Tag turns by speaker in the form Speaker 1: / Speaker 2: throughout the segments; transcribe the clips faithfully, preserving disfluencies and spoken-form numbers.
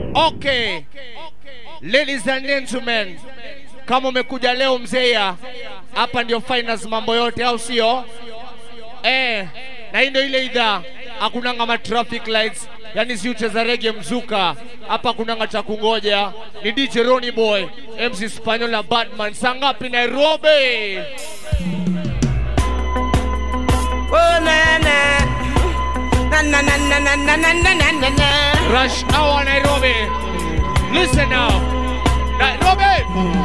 Speaker 1: Okay. Ladies and gentlemen, kama umekuja leo mzeya, hapa ndio finals mambo yote au sio? Eh, na hii ndio ile idhaa, hakunanga ma traffic lights, yani si ucheza reggae mzuka. Hapa kunanga cha kungoja. Ni D J Ronnie Boy, M C Spaniel na Batman. Sangapi Nairobi.
Speaker 2: Oh na na. Na na na na na na na na na na.
Speaker 1: Rush hour Nairobi. Listen now. Nairobi.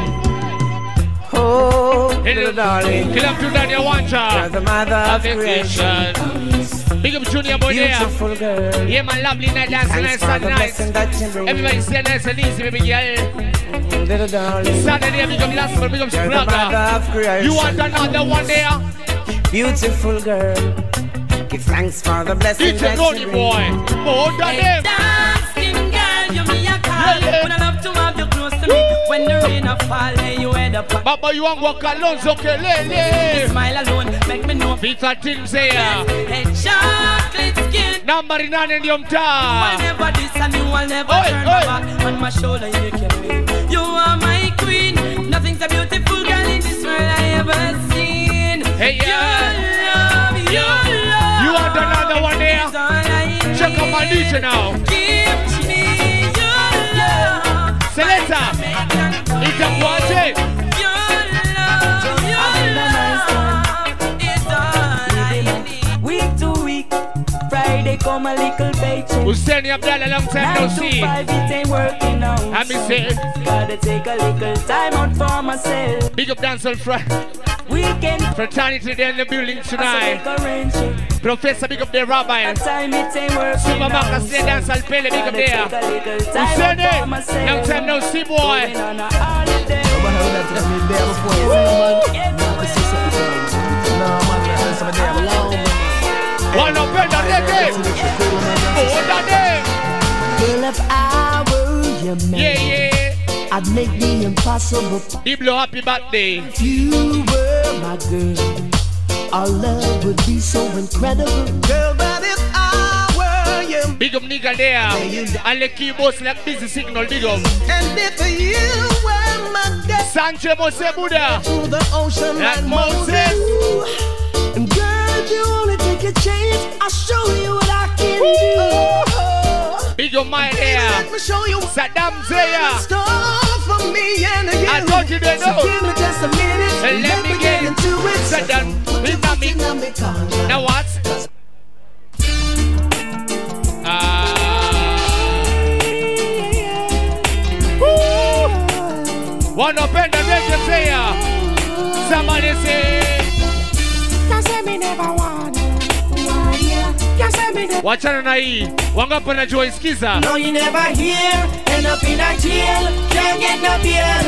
Speaker 2: Oh, little darling.
Speaker 1: Kila mtu ndani ya uwanja.
Speaker 2: The mother of creation.
Speaker 1: Big up Junior Boy there.
Speaker 2: Beautiful girl.
Speaker 1: Yeah, my lovely night, dancing nice and nice. Everybody say nice and easy, baby girl.
Speaker 2: Little darling.
Speaker 1: Saturday, big up last one, big up Spraga. You want another one there?
Speaker 2: Beautiful girl. Give thanks for the blessing that you bring.
Speaker 1: Boy. More than them.
Speaker 3: Dancing girl, you me a call. Would I love to have you close to me? When the rain a fall, you head up.
Speaker 1: Baba, you want walk alone, so kelele.
Speaker 3: Smile alone, make me know.
Speaker 1: Peter Tim say ya.
Speaker 3: Hey, chocolate skin.
Speaker 1: Number nine ndio mtaa.
Speaker 3: I'll never this and you will never turn my back. On my shoulder you can be. You are my queen. Nothing's a beautiful girl in this world I ever seen.
Speaker 1: Hey, yeah.
Speaker 3: Your love, your love.
Speaker 1: You want another one there? Check out my D J now.
Speaker 3: Give me your love.
Speaker 1: Selector. Itakuaje?
Speaker 3: Your love, your love is all I need.
Speaker 4: Week to week, Friday come a little paycheck.
Speaker 1: Hussein Abdallah, long time no see.
Speaker 4: Nine to five, it ain't working out.
Speaker 1: Let me say.
Speaker 4: Gotta take a little time out for myself.
Speaker 1: Big up dancehall Friday.
Speaker 4: Weekend
Speaker 1: Fraternity there in the building tonight.
Speaker 4: arrangement.
Speaker 1: Professor, big up the rabbi.
Speaker 4: Time it ain't working
Speaker 1: Super
Speaker 4: out.
Speaker 1: Maka say dancehall Pele, big up
Speaker 4: Gotta
Speaker 1: there.
Speaker 4: take a little time
Speaker 1: Hussein,
Speaker 4: out for myself.
Speaker 1: long time no see, boy.
Speaker 4: Going on a holiday.
Speaker 1: One up in the day. Oh, that day.
Speaker 5: Girl, if I were your man,
Speaker 1: Yeah, yeah.
Speaker 5: I'd make the impossible.
Speaker 1: Diblo, happy birthday.
Speaker 5: If you were my girl, our love would be so incredible.
Speaker 2: Girl, but if I were you,
Speaker 1: Big up nigga there. And the keyboards like busy signal, big up.
Speaker 2: and if you were my girl,
Speaker 1: Sanche Mose Buddha.
Speaker 2: to the ocean
Speaker 1: Like
Speaker 2: like
Speaker 1: Moses.
Speaker 5: And girl, if you only take a chance, I'll show you what I can do.
Speaker 1: Big up my there.
Speaker 2: Let me show you
Speaker 1: Saddam Zeya.
Speaker 2: stuff for me and you.
Speaker 1: I told you they
Speaker 2: So
Speaker 1: know.
Speaker 2: give me just a minute.
Speaker 1: Let
Speaker 2: Let
Speaker 1: me
Speaker 2: me
Speaker 1: get
Speaker 2: get into it.
Speaker 1: Saddam. With me. Now what? Ah. One up in the reggae player. Somebody say. Wachana na hii. Wangapi wanajua isikiza?
Speaker 2: No, you never hear. End up in a jail. Can't get no bail.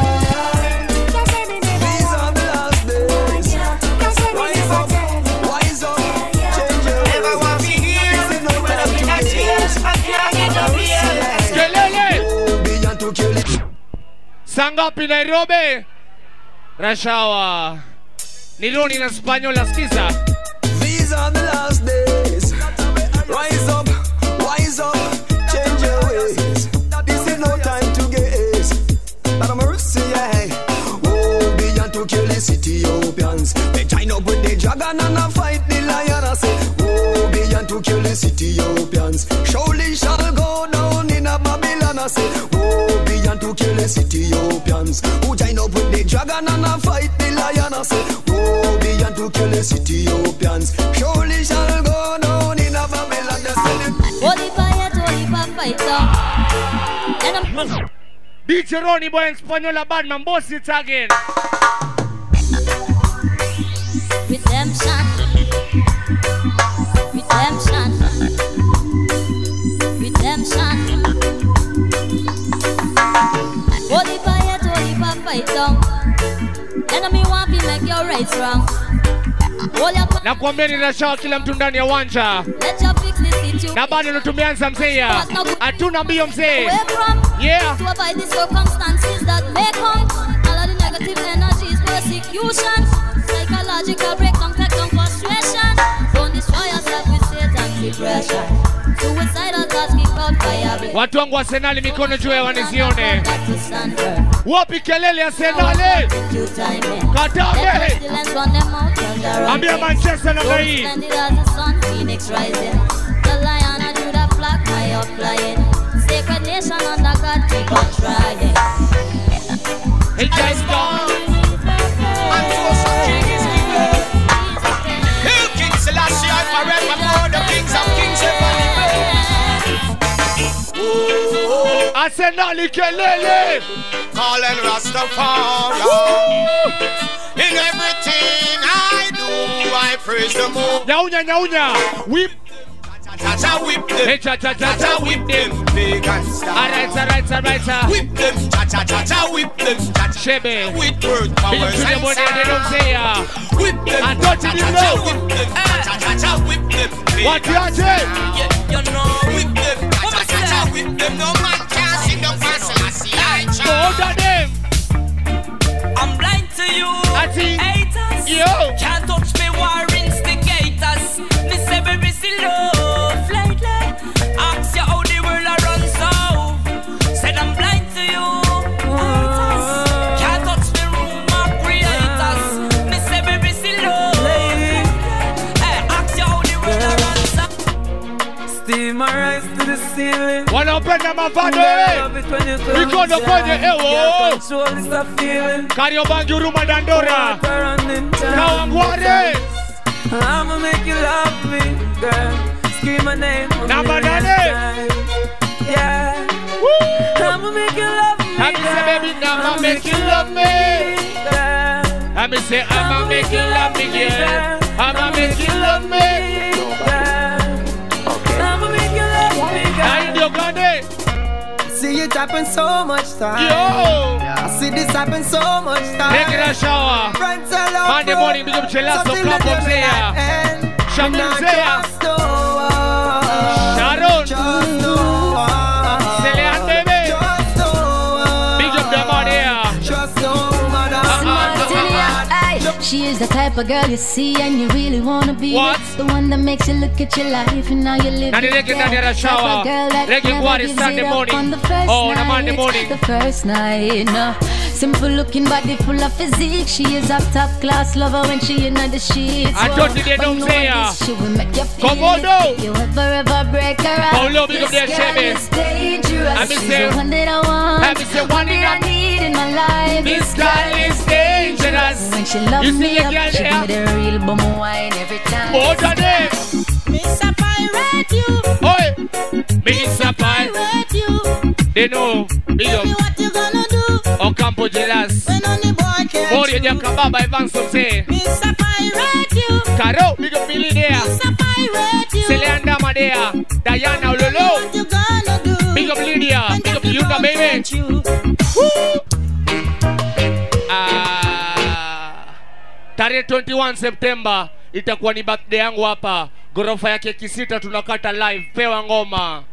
Speaker 2: These are the last days. Rise up, wise up, change your ways. Never want to hear. End up in a jail. I can't get no bail.
Speaker 1: Kelele.
Speaker 2: Oh, beyond to kill it.
Speaker 1: Sangapi Nairobi? Rashawa. Ni Ronnie na Spanyola skiza.
Speaker 2: These are the last days. Rise up, wise up, change your ways. This is no time to gaze. But I'm mercy, yeah. Oh, beyond to kill the Ethiopians. They join up with the dragon and I fight the lion. I say, oh, beyond to kill the Ethiopians. Surely shall go down in a Babylon. I say, oh, beyond to kill the Ethiopians. Who join up with the dragon and I fight the lion. I say, oh, beyond to kill the Ethiopians. Surely shall go down in a Babylon.
Speaker 6: Holy fire, holy fighter. And I'm
Speaker 1: D J Ronnie Boy and Spanyola Badman, boss it again.
Speaker 6: redemption. Redemption. Redemption. Holy fire, holy fighter. Enemy want to make your race wrong.
Speaker 1: Na kuambieni Rashawa kila mtu ndani ya uwanja.
Speaker 6: Let your fix this situation.
Speaker 1: Na bado tumeanza mzee. Hatuna mbio mzee. Yeah.
Speaker 6: To avoid the circumstances that may come. All of the negative energies, persecution, psychological breakdown, take down frustration. Don't destroy yourself with Satan's depression. Suicidal thoughts keep out fire.
Speaker 1: Watu wangu Arsenal mikono juu ya wanizione. Wapi kelele Arsenal? Katambe. Ambia Manchester namna hii. Phoenix rising. The lion and Judah flock high up flying. Sacred nation under God keep on trying. Hey guys, gone.
Speaker 2: And to some king is given. Hail King Selassie, I forevermore the kings of kings ever live.
Speaker 1: Arsenal kelele.
Speaker 2: Calling Rastafari. In everything I do, I praise the Lord.
Speaker 1: Nyaunya, nyaunya. Whip.
Speaker 2: Cha-cha whip them.
Speaker 1: Hey, cha-cha-cha-cha whip them.
Speaker 2: Big and star.
Speaker 1: Alright, alright, alright.
Speaker 2: Whip them. Cha-cha-cha-cha whip them.
Speaker 1: Shebe.
Speaker 2: With word powers and
Speaker 1: sound. They don't say ya.
Speaker 2: Whip them.
Speaker 1: I thought you didn't know.
Speaker 2: Whip them. Cha-cha-cha whip them.
Speaker 1: What you are saying?
Speaker 2: You know. Whip them. Cha-cha-cha whip them. No man can sing the person. I see I
Speaker 1: Hold on them.
Speaker 3: I'm blind to you.
Speaker 1: I think.
Speaker 3: Haters.
Speaker 1: Yo.
Speaker 3: Can't touch me, war instigators. Me say baby still love lately. Ask you how the world a run so. Said I'm blind to you. Haters. Can't touch me, rumor creators. Me say baby still love lately. Hey, ask you how the world a run so. Steam my rise to the ceiling.
Speaker 1: One open them a father. We got the budget. Ewo. Kario banju rumah dandora. Kawangware.
Speaker 3: I'ma make you love me, girl. Scream my name.
Speaker 1: Number nine.
Speaker 3: Yeah.
Speaker 1: Woo.
Speaker 3: I'ma make you love me.
Speaker 1: Happy say baby, I'ma make you love me. I'ma say I'ma make you love me, girl. I'ma make you love me.
Speaker 3: I'ma make you love me, girl.
Speaker 1: I you got it.
Speaker 5: See it happen so much time.
Speaker 1: Yo.
Speaker 5: I see this happen so much time.
Speaker 1: Take a shower. Monday morning, big up Chelasso Club of Zaya. Shaman Zaya. Sharon. Celian baby. Big up them out there.
Speaker 6: She is the type of girl you see and you really wanna be.
Speaker 1: What?
Speaker 6: The one that makes you look at your life and now you live.
Speaker 1: Now the reggae down there a shower. Reggae water Sunday morning. Oh, on a Monday morning.
Speaker 6: The first night, no. Simple looking body full of physique. She is a top class lover when she in the sheets.
Speaker 1: I thought you don't say ya.
Speaker 6: She will make you feel
Speaker 1: Come on,
Speaker 6: it.
Speaker 1: no.
Speaker 6: You ever ever break her out.
Speaker 1: Oh, love, big up there,
Speaker 6: This girl
Speaker 1: Chevy.
Speaker 6: is dangerous.
Speaker 1: I miss
Speaker 6: She's
Speaker 1: you.
Speaker 6: the one that I want.
Speaker 1: I miss you. One in
Speaker 6: that I
Speaker 1: a-
Speaker 6: need in my life.
Speaker 1: This girl is dangerous.
Speaker 6: When she loves
Speaker 1: You see
Speaker 6: me
Speaker 1: a
Speaker 6: up,
Speaker 1: girl
Speaker 6: she
Speaker 1: there?
Speaker 6: give me the real bum wine every time.
Speaker 1: Both of them.
Speaker 6: Miss a pirate you.
Speaker 1: Oi. Mister Pie.
Speaker 6: Pirate you.
Speaker 1: They know. Big up.
Speaker 6: What you gonna do
Speaker 1: Ocampo Jelas.
Speaker 6: when only boy can
Speaker 1: Mori Jakababa Ivan Sose.
Speaker 6: Miss a pirate you.
Speaker 1: Caro. Big up Billy there.
Speaker 6: Miss a pirate you.
Speaker 1: Celeanda Madea. Diana Ololo.
Speaker 6: What you gonna do?
Speaker 1: Big up Lydia. Big up Yuna baby. Woo. Ah. Tarehe twenty-one September itakuwa ni birthday yangu hapa. Gorofa yake Kisita tunakata live. Pewa ngoma.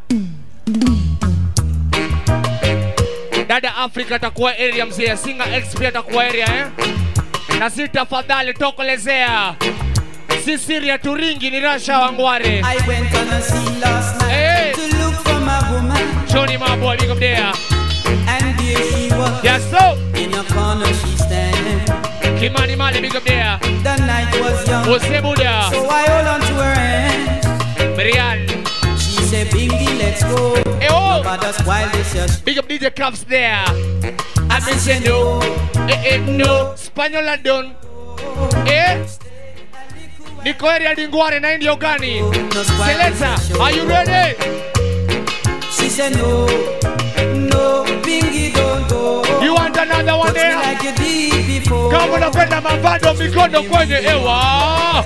Speaker 1: Dada Africa atakuwa area mzee. Singa X P atakuwa area eh. Na si tafadhali tokolezea. Si Syria turingi ni Rasha Wangware.
Speaker 3: I went on a scene last night
Speaker 1: Hey.
Speaker 3: to look for my woman,
Speaker 1: Johnny my boy, big up there.
Speaker 3: and there she was.
Speaker 1: Yes so.
Speaker 3: In a corner she standing.
Speaker 1: Kimani Mali, big up there.
Speaker 3: The night was young,
Speaker 1: Jose Buda.
Speaker 3: so I hold on to her hand.
Speaker 1: Marianne.
Speaker 3: She said, Bingy, let's go.
Speaker 1: Hey, oh.
Speaker 3: But that's why this just
Speaker 1: Big up D J Clubs there. I say no. Eh, eh, no. Spaniel done. Eh? Niko area Dingware na Indio gani? Seleza, are you ready?
Speaker 3: She said, no, no, Bingy, don't go.
Speaker 1: You want another one
Speaker 3: Touch me
Speaker 1: there?
Speaker 3: like you did before.
Speaker 1: Kama unapenda mavado mikono kwenye hewa.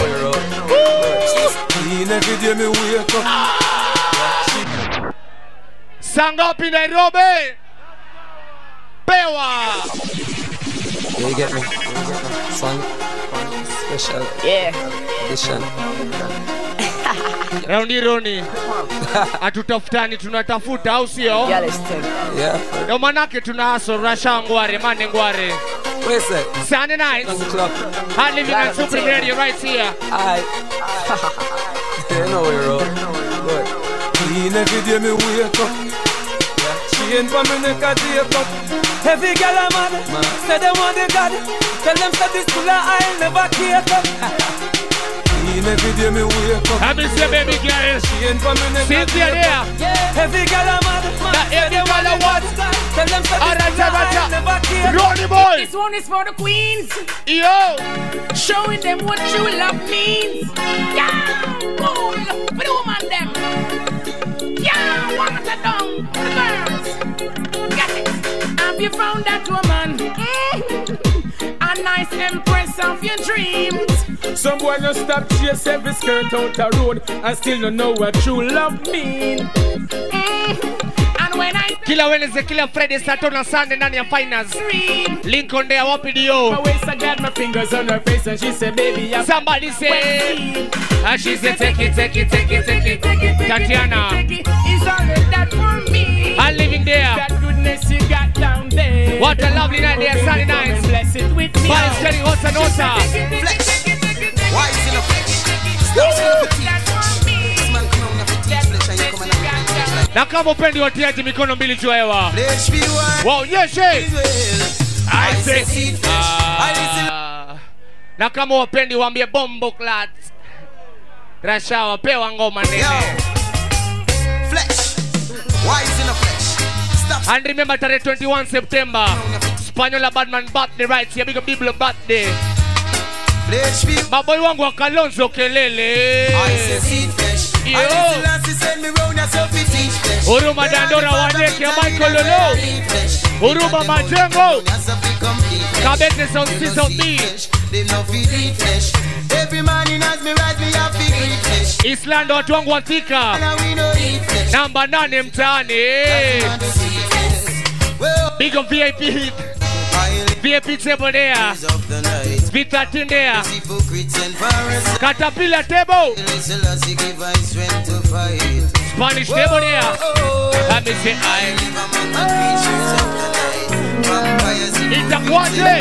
Speaker 1: Sangapi Nairobi? Pewa.
Speaker 7: Yeah, you get me? You get me? Song special. Yeah. Edition.
Speaker 1: Raundi Roni. Hatutafutani tunatafuta au sio?
Speaker 7: Yeah, let's take it. Yeah.
Speaker 1: Ndio manake tunahaso Rasha Ngware, Mane Ngware.
Speaker 7: Where's that?
Speaker 1: Sunday night.
Speaker 7: On the club.
Speaker 1: Hard living at Supreme Radio right here.
Speaker 7: Alright. You know we're all good.
Speaker 8: In every day me wake up. She ain't for me neck a take up. Every girl I'm mad, say they want the God. Tell them that this puller I'll never care up. In every day me wake up.
Speaker 1: Happy say baby girl.
Speaker 8: She ain't for me neck a
Speaker 1: Cynthia
Speaker 8: take
Speaker 1: there.
Speaker 8: up. Every girl I'm mad,
Speaker 1: that every girl I want.
Speaker 8: Tell them that this puller I'll never care up.
Speaker 1: Ronnie boy.
Speaker 9: This one is for the queens.
Speaker 1: Yo.
Speaker 9: Showing them what true love means. Yeah, cool. For the woman them. Yeah, one of the down. The girls. Get it. Have you found that woman? Mm-hmm. A nice empress of your dreams.
Speaker 8: Some boy no stop chase every skirt out the road and still don't know what true love mean.
Speaker 9: Mm-hmm. And when I
Speaker 1: Kila Wednesday, kila Friday, Saturday and Sunday ndani ya finals. Lincoln there, wapi dio.
Speaker 8: My waist I got my fingers on her face and she said, baby, I'm
Speaker 1: somebody say. And she said, take it, take it, take it, take it, take it. Tatiana.
Speaker 9: It's all that for me.
Speaker 1: I'm living there.
Speaker 9: That goodness you got down there.
Speaker 1: What a lovely night there, Sunday night.
Speaker 9: Bless it with me.
Speaker 1: But it's getting hotter and hotter.
Speaker 2: Flex. Why is it a flex? Stop saying the flex. This man come on with the flex and you come on with the flex.
Speaker 1: Na kama upendi watiaji mikono mbili juu hewa. Wow, yes, yes. I say. Ah. Na kama wapendi waambie bombo clat. Rasha wapewa ngoma nene.
Speaker 2: Flex. Why is it a flex? Stop.
Speaker 1: And remember tarehe twenty-first September. Spanyola Badman birthday right here. Big Biblo birthday. Maboy wangu wa Kalonzo kelele.
Speaker 2: I say seed fresh.
Speaker 1: Yo.
Speaker 2: Huruma
Speaker 1: Dandora Wadeke ya Michael Lolo. Huruma Majengo. Kabete Sound Season B.
Speaker 2: Every man in us me rise me up big fresh.
Speaker 1: Islando watu wangu watika. Namba nane mtaani. Big of V I P hit. V I P table there. V thirteen there. Caterpillar table. Spanish table there. Let me say I. Itakuaje?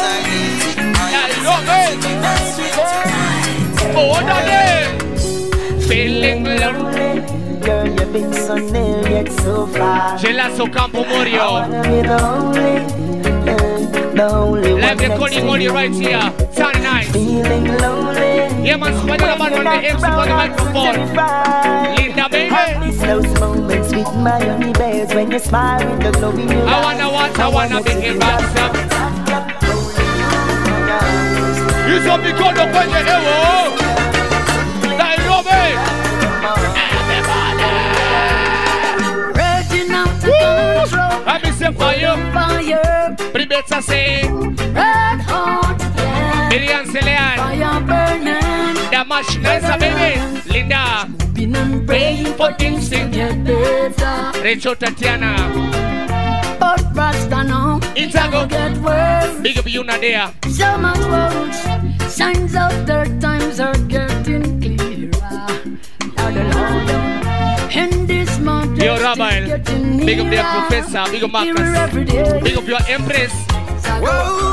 Speaker 1: Oh, dale. Feeling lonely.
Speaker 5: Girl, you've been so near yet so far.
Speaker 1: Gelasso Campo Morio.
Speaker 5: I wanna be the only, the only one.
Speaker 1: Live recording audio right here. Sunday night.
Speaker 5: Feeling lonely.
Speaker 1: Yeah, man, Spanyola man on the M C for the microphone. Linda, baby.
Speaker 5: Those moments with my honey bears when you smile with the glow in your eyes.
Speaker 1: I wanna want, I wanna be in ransom. You saw me go to when you hear. Nairobi. Let me say for you.
Speaker 6: Fire.
Speaker 1: Pribetsa say.
Speaker 6: Red hot. Yeah.
Speaker 1: Miriam Celean.
Speaker 6: Fire burning.
Speaker 1: Damash Nice baby. Linda.
Speaker 6: Been and praying for things to get better.
Speaker 1: Rachel Tatiana.
Speaker 6: But Rasta now.
Speaker 1: It's a go.
Speaker 6: Get worse.
Speaker 1: Big up you Nadia.
Speaker 6: So much worse. Signs of third times are getting clearer. Now the Lord. And this mountain
Speaker 1: Yo, Rabbi, big up their professor, big up Marcus, big up your empress.
Speaker 2: Whoa,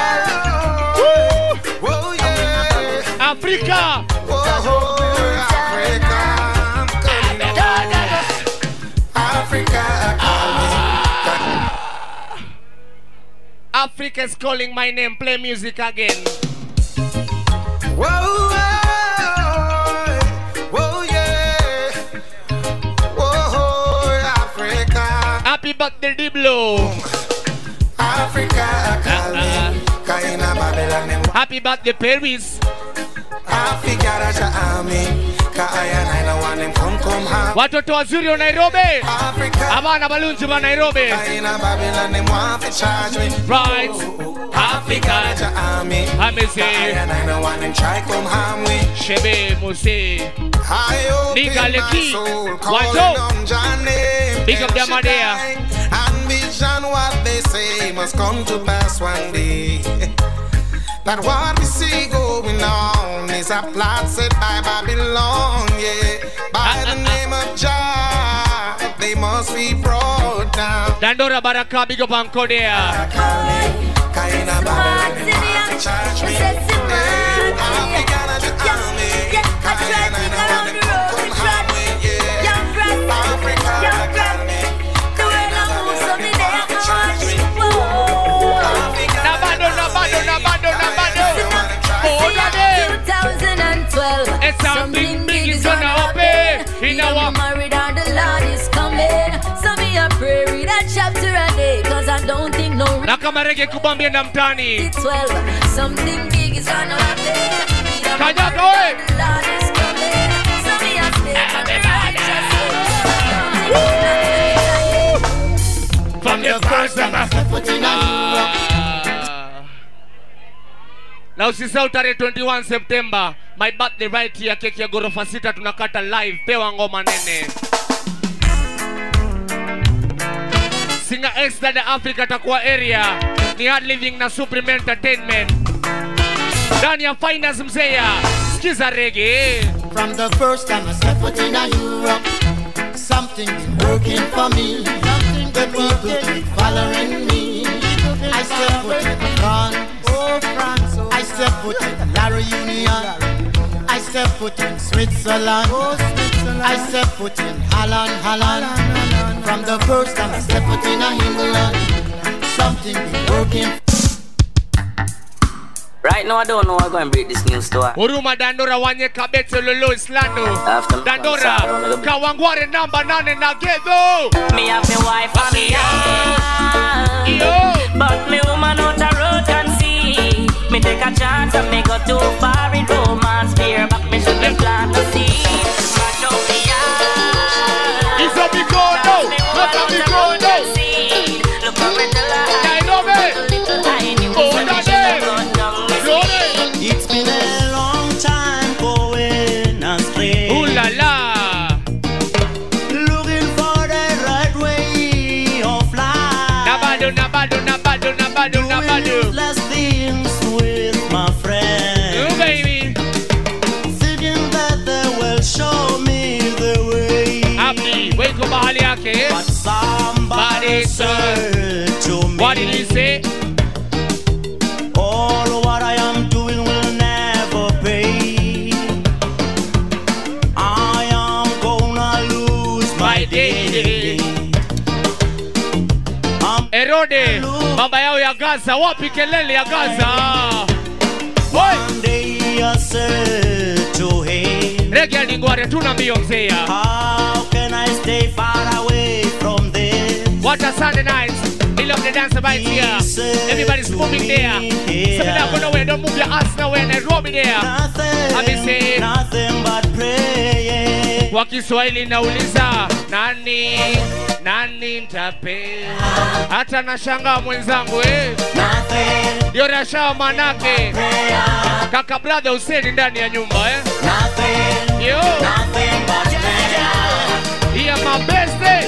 Speaker 1: Woo!
Speaker 2: whoa, yeah.
Speaker 1: Africa.
Speaker 2: Whoa, Africa, I'm coming. Africa, coming.
Speaker 1: Africa is calling my name. Play music again.
Speaker 2: Whoa, whoa, whoa, yeah. Whoa, Africa.
Speaker 1: Happy birthday, Diblo.
Speaker 2: Africa,
Speaker 1: Uh-uh.
Speaker 2: Kaina Babylon.
Speaker 1: Happy birthday, Paris.
Speaker 2: Africa, Raja Army. Kaaya Naina one them come come ha.
Speaker 1: Watoto wazuri wa Nairobi.
Speaker 2: Africa.
Speaker 1: Abana balunzi wa Nairobi.
Speaker 2: Kaina Babylon them want to charge me.
Speaker 1: Right.
Speaker 2: Africa, Raja Army.
Speaker 1: Amese.
Speaker 2: Kaaya Naina one them try come harm we.
Speaker 1: Shebe Mose.
Speaker 2: I open
Speaker 1: Niga
Speaker 2: my
Speaker 1: Leki.
Speaker 2: soul,
Speaker 1: What's
Speaker 2: calling
Speaker 1: up?
Speaker 2: on John name.
Speaker 1: Big up them out there.
Speaker 2: And vision what they say must come to pass one day. That what we see going on is a plot set by Babylon, yeah. By the name of Jah, they must be brought down.
Speaker 1: Dandora Baraka, big up Anko there.
Speaker 2: Kaina Babylon, they want to charge me. Hey, Africa, Raja Army. Kaina, I want to come harm me, yeah.
Speaker 6: a chapter a day, cause I don't think no.
Speaker 1: Na kama reggae kubambia na mtani.
Speaker 6: It's twelve, something big is gonna happen.
Speaker 1: Kanyaga we.
Speaker 6: Lord is coming, so me a stay on the righteous way.
Speaker 1: From the first time I step foot in a na usisahau tarehe twenty-one September, my birthday right here, keki ya gorofa sita tunakata live, pewa ngoma nene. Singer X da Africa takuwa area, ni hard living na Supreme Entertainment. Ndani ya finance mzeya, skiza reggae.
Speaker 10: From the first time I stepped foot in a Europe, something been working for me. The people keep following me. I step foot in France, oh France, oh I step foot in La Reunion. I step foot in Switzerland, oh Switzerland. I step foot in Holland, Holland. From the first time I step foot in a England, something been working.
Speaker 11: Right now I don't know how I'm going to break this news store.
Speaker 1: Huruma Dandora wanye kabete lolo Islando. Dandora Kawangware namba nane na gedo.
Speaker 11: Me have my wife and me young, but me woman out a road can see. Me take a chance and me go too far in romance. Fear back me should be plant to see. Match out me young.
Speaker 1: It's a big go no. Look a big go no.
Speaker 11: Look how me tell her
Speaker 1: I know me. Oh that day.
Speaker 10: It's been a long time going astray.
Speaker 1: Ooh la la.
Speaker 10: Looking for the right way of life.
Speaker 1: Nabado, nabado, nabado, nabado, nabado.
Speaker 10: Doing useless things with my friends.
Speaker 1: Oh baby.
Speaker 10: Thinking that they will show me the way.
Speaker 1: Happy, wake up mahali yake.
Speaker 10: But somebody said to me,
Speaker 1: what did he say?
Speaker 10: all what I am doing will never pay. I am gonna lose my day.
Speaker 1: Erode, baba yao ya Gaza, wapi kelele ya Gaza?
Speaker 10: One day I said to him,
Speaker 1: Reggae Lingware, tuna mbio mzeya.
Speaker 10: how can I stay far away from this?
Speaker 1: What a Sunday night. We love the dance vibes here. Everybody's moving there. So we're not going nowhere. Don't move your ass nowhere. Nairobi there.
Speaker 10: Nothing,
Speaker 1: say,
Speaker 10: nothing but praying.
Speaker 1: Kwa Kiswahili nauliza nani nani ntape. Hata nashangaa mwenzangu eh.
Speaker 10: Nothing.
Speaker 1: Ndio rasha manake. Kaka brother Hussein ndani ya nyumba eh.
Speaker 10: Nothing.
Speaker 1: Yo.
Speaker 10: Nothing but prayer.
Speaker 1: Here my best day.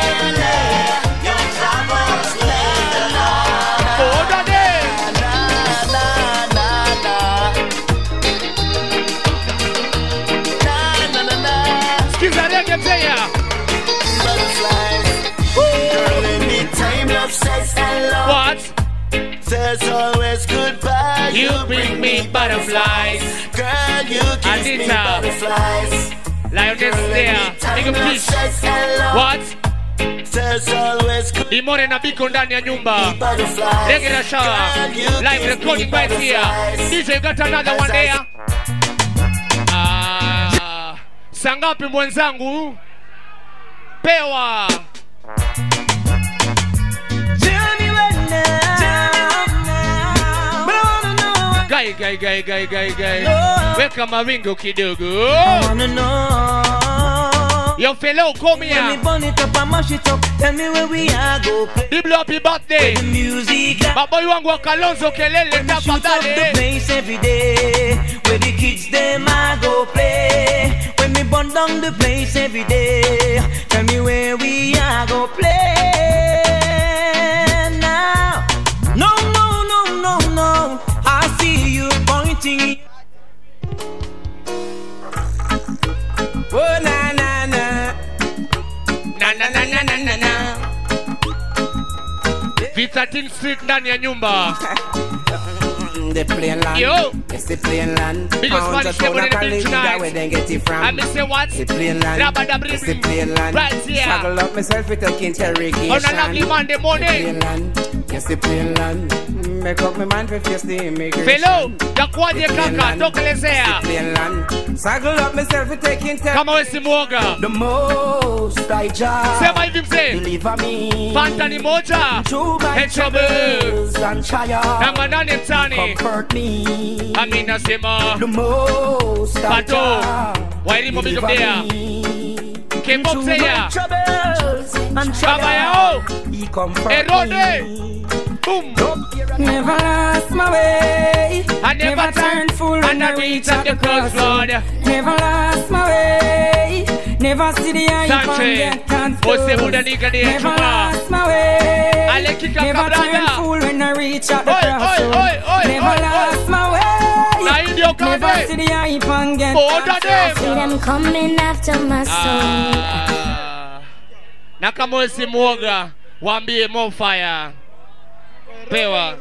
Speaker 1: What?
Speaker 10: There's always goodbye.
Speaker 1: You bring me butterflies.
Speaker 10: Girl, you kiss me butterflies.
Speaker 1: Lioness there. Big up fish. What?
Speaker 10: There's always good.
Speaker 1: Imore na biko ndani ya nyumba. Regular shower. Live recording right here. D J got another one there. Ah, sangapi mwenzangu? Pewa. Guy, guy, guy, guy, guy, guy. Weka mawingo kidogo. Your fellow come here.
Speaker 5: Tell me where we are, go play.
Speaker 1: Diblo happy birthday.
Speaker 5: The music.
Speaker 1: Baboy wangu wa Kalonzo kelele tafadhali.
Speaker 5: The place every day. Where the kids them I go play. When me burn down the place every day. Tell me where we are, go play now. No, no, no, no, no. I see you pointing. Oh na na na.
Speaker 1: Na na na na na na na. V thirteen Street ndani ya nyumba.
Speaker 5: They play a lot.
Speaker 1: Yo.
Speaker 12: It's the plain land.
Speaker 1: Because Spanish people in the building tonight.
Speaker 12: Where they get it from.
Speaker 1: I miss say what?
Speaker 12: It's the plain land. It's the plain land.
Speaker 1: Right here.
Speaker 12: Struggle up myself with a interrogation.
Speaker 1: On a lovely Monday morning.
Speaker 12: It's the plain land. It's the plain land. Make up my mind for face the immigration.
Speaker 1: Fellow, Jakwaje Kaka, tokelezea.
Speaker 12: Struggle up myself for taking time.
Speaker 1: Kama we si mwoga.
Speaker 12: The most I just.
Speaker 1: Sema hivi mzee.
Speaker 12: Deliver me.
Speaker 1: Fanta ni moja.
Speaker 12: Through my troubles and trials.
Speaker 1: Namba nane mtani.
Speaker 12: Comfort me.
Speaker 1: Amina sema.
Speaker 12: The most I
Speaker 1: Pato.
Speaker 12: just.
Speaker 1: Wairimu big up there. K-pop seya. Baba yao. Erode. Boom.
Speaker 8: Never lost my way.
Speaker 1: I never, never turned fool and I reach at the crossroad.
Speaker 8: Never lost my way. Never see the eye and get confused. Never lost my way. Never turned fool when I reach at the crossroad. Never lost my way. Never see the eye and get confused.
Speaker 13: See them coming after my soul.
Speaker 1: Na kama wewe si mwoga, waambie more fire. Pewa.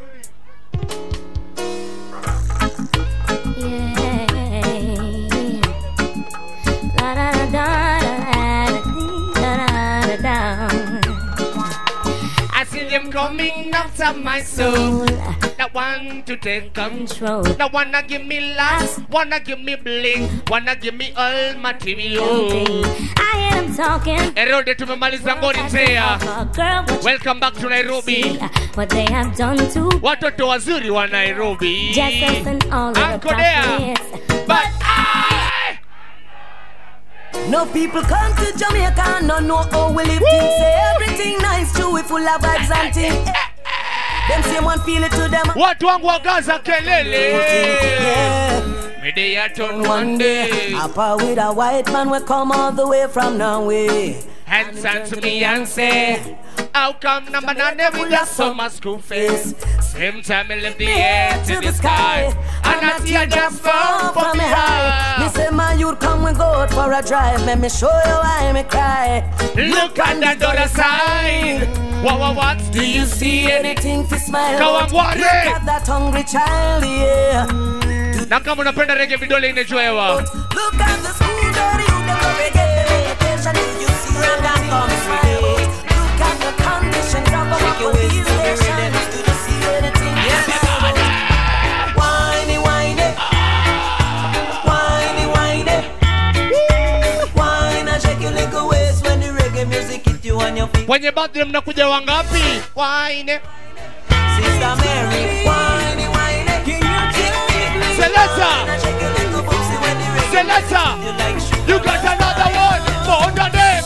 Speaker 1: I see them coming after my soul. That want to take control. That wanna give me last, wanna give me bling, wanna give me all material.
Speaker 13: I am talking.
Speaker 1: Erode tumemaliza ngori mzea. Welcome back to Nairobi.
Speaker 13: What they have done to
Speaker 1: watoto wazuri wa Nairobi.
Speaker 13: Just us and all of the prophets.
Speaker 1: But I
Speaker 14: no people come to Jamaica and no know how we live things. Say everything nice too, we full of vibes and things. Them same one feel it to them.
Speaker 1: Watu wangu wa Gaza kelele.
Speaker 14: Yeah.
Speaker 1: Maybe I turn one day.
Speaker 14: Appa with a white man we come all the way from Norway.
Speaker 1: Hands on to me and say, how come number nine with a summer school face? Same time I lift the air to the sky, and I see I just fall from me high.
Speaker 14: Me say my youth come we go out for a drive. Let me show you why me cry.
Speaker 1: Look on the other side. What, what, what? Do you see anything
Speaker 14: to smile?
Speaker 1: Go on, what?
Speaker 14: Look at that hungry child, yeah.
Speaker 1: Na kama unapenda reggae vidole inajoewa.
Speaker 14: Look at the school dirty, you never get the attention. Do you see anything to smile? Look at the conditions of our police station. Do you see anything to smile? Whiny, whiny. Whiny, whiny. Whine and shake your little waist when the reggae music hit you on your feet.
Speaker 1: Wenye birthday mnakuja wangapi? Whine.
Speaker 14: Sister Mary, whiny, whiny.
Speaker 1: Seleza, Seleza, you got another one for under them.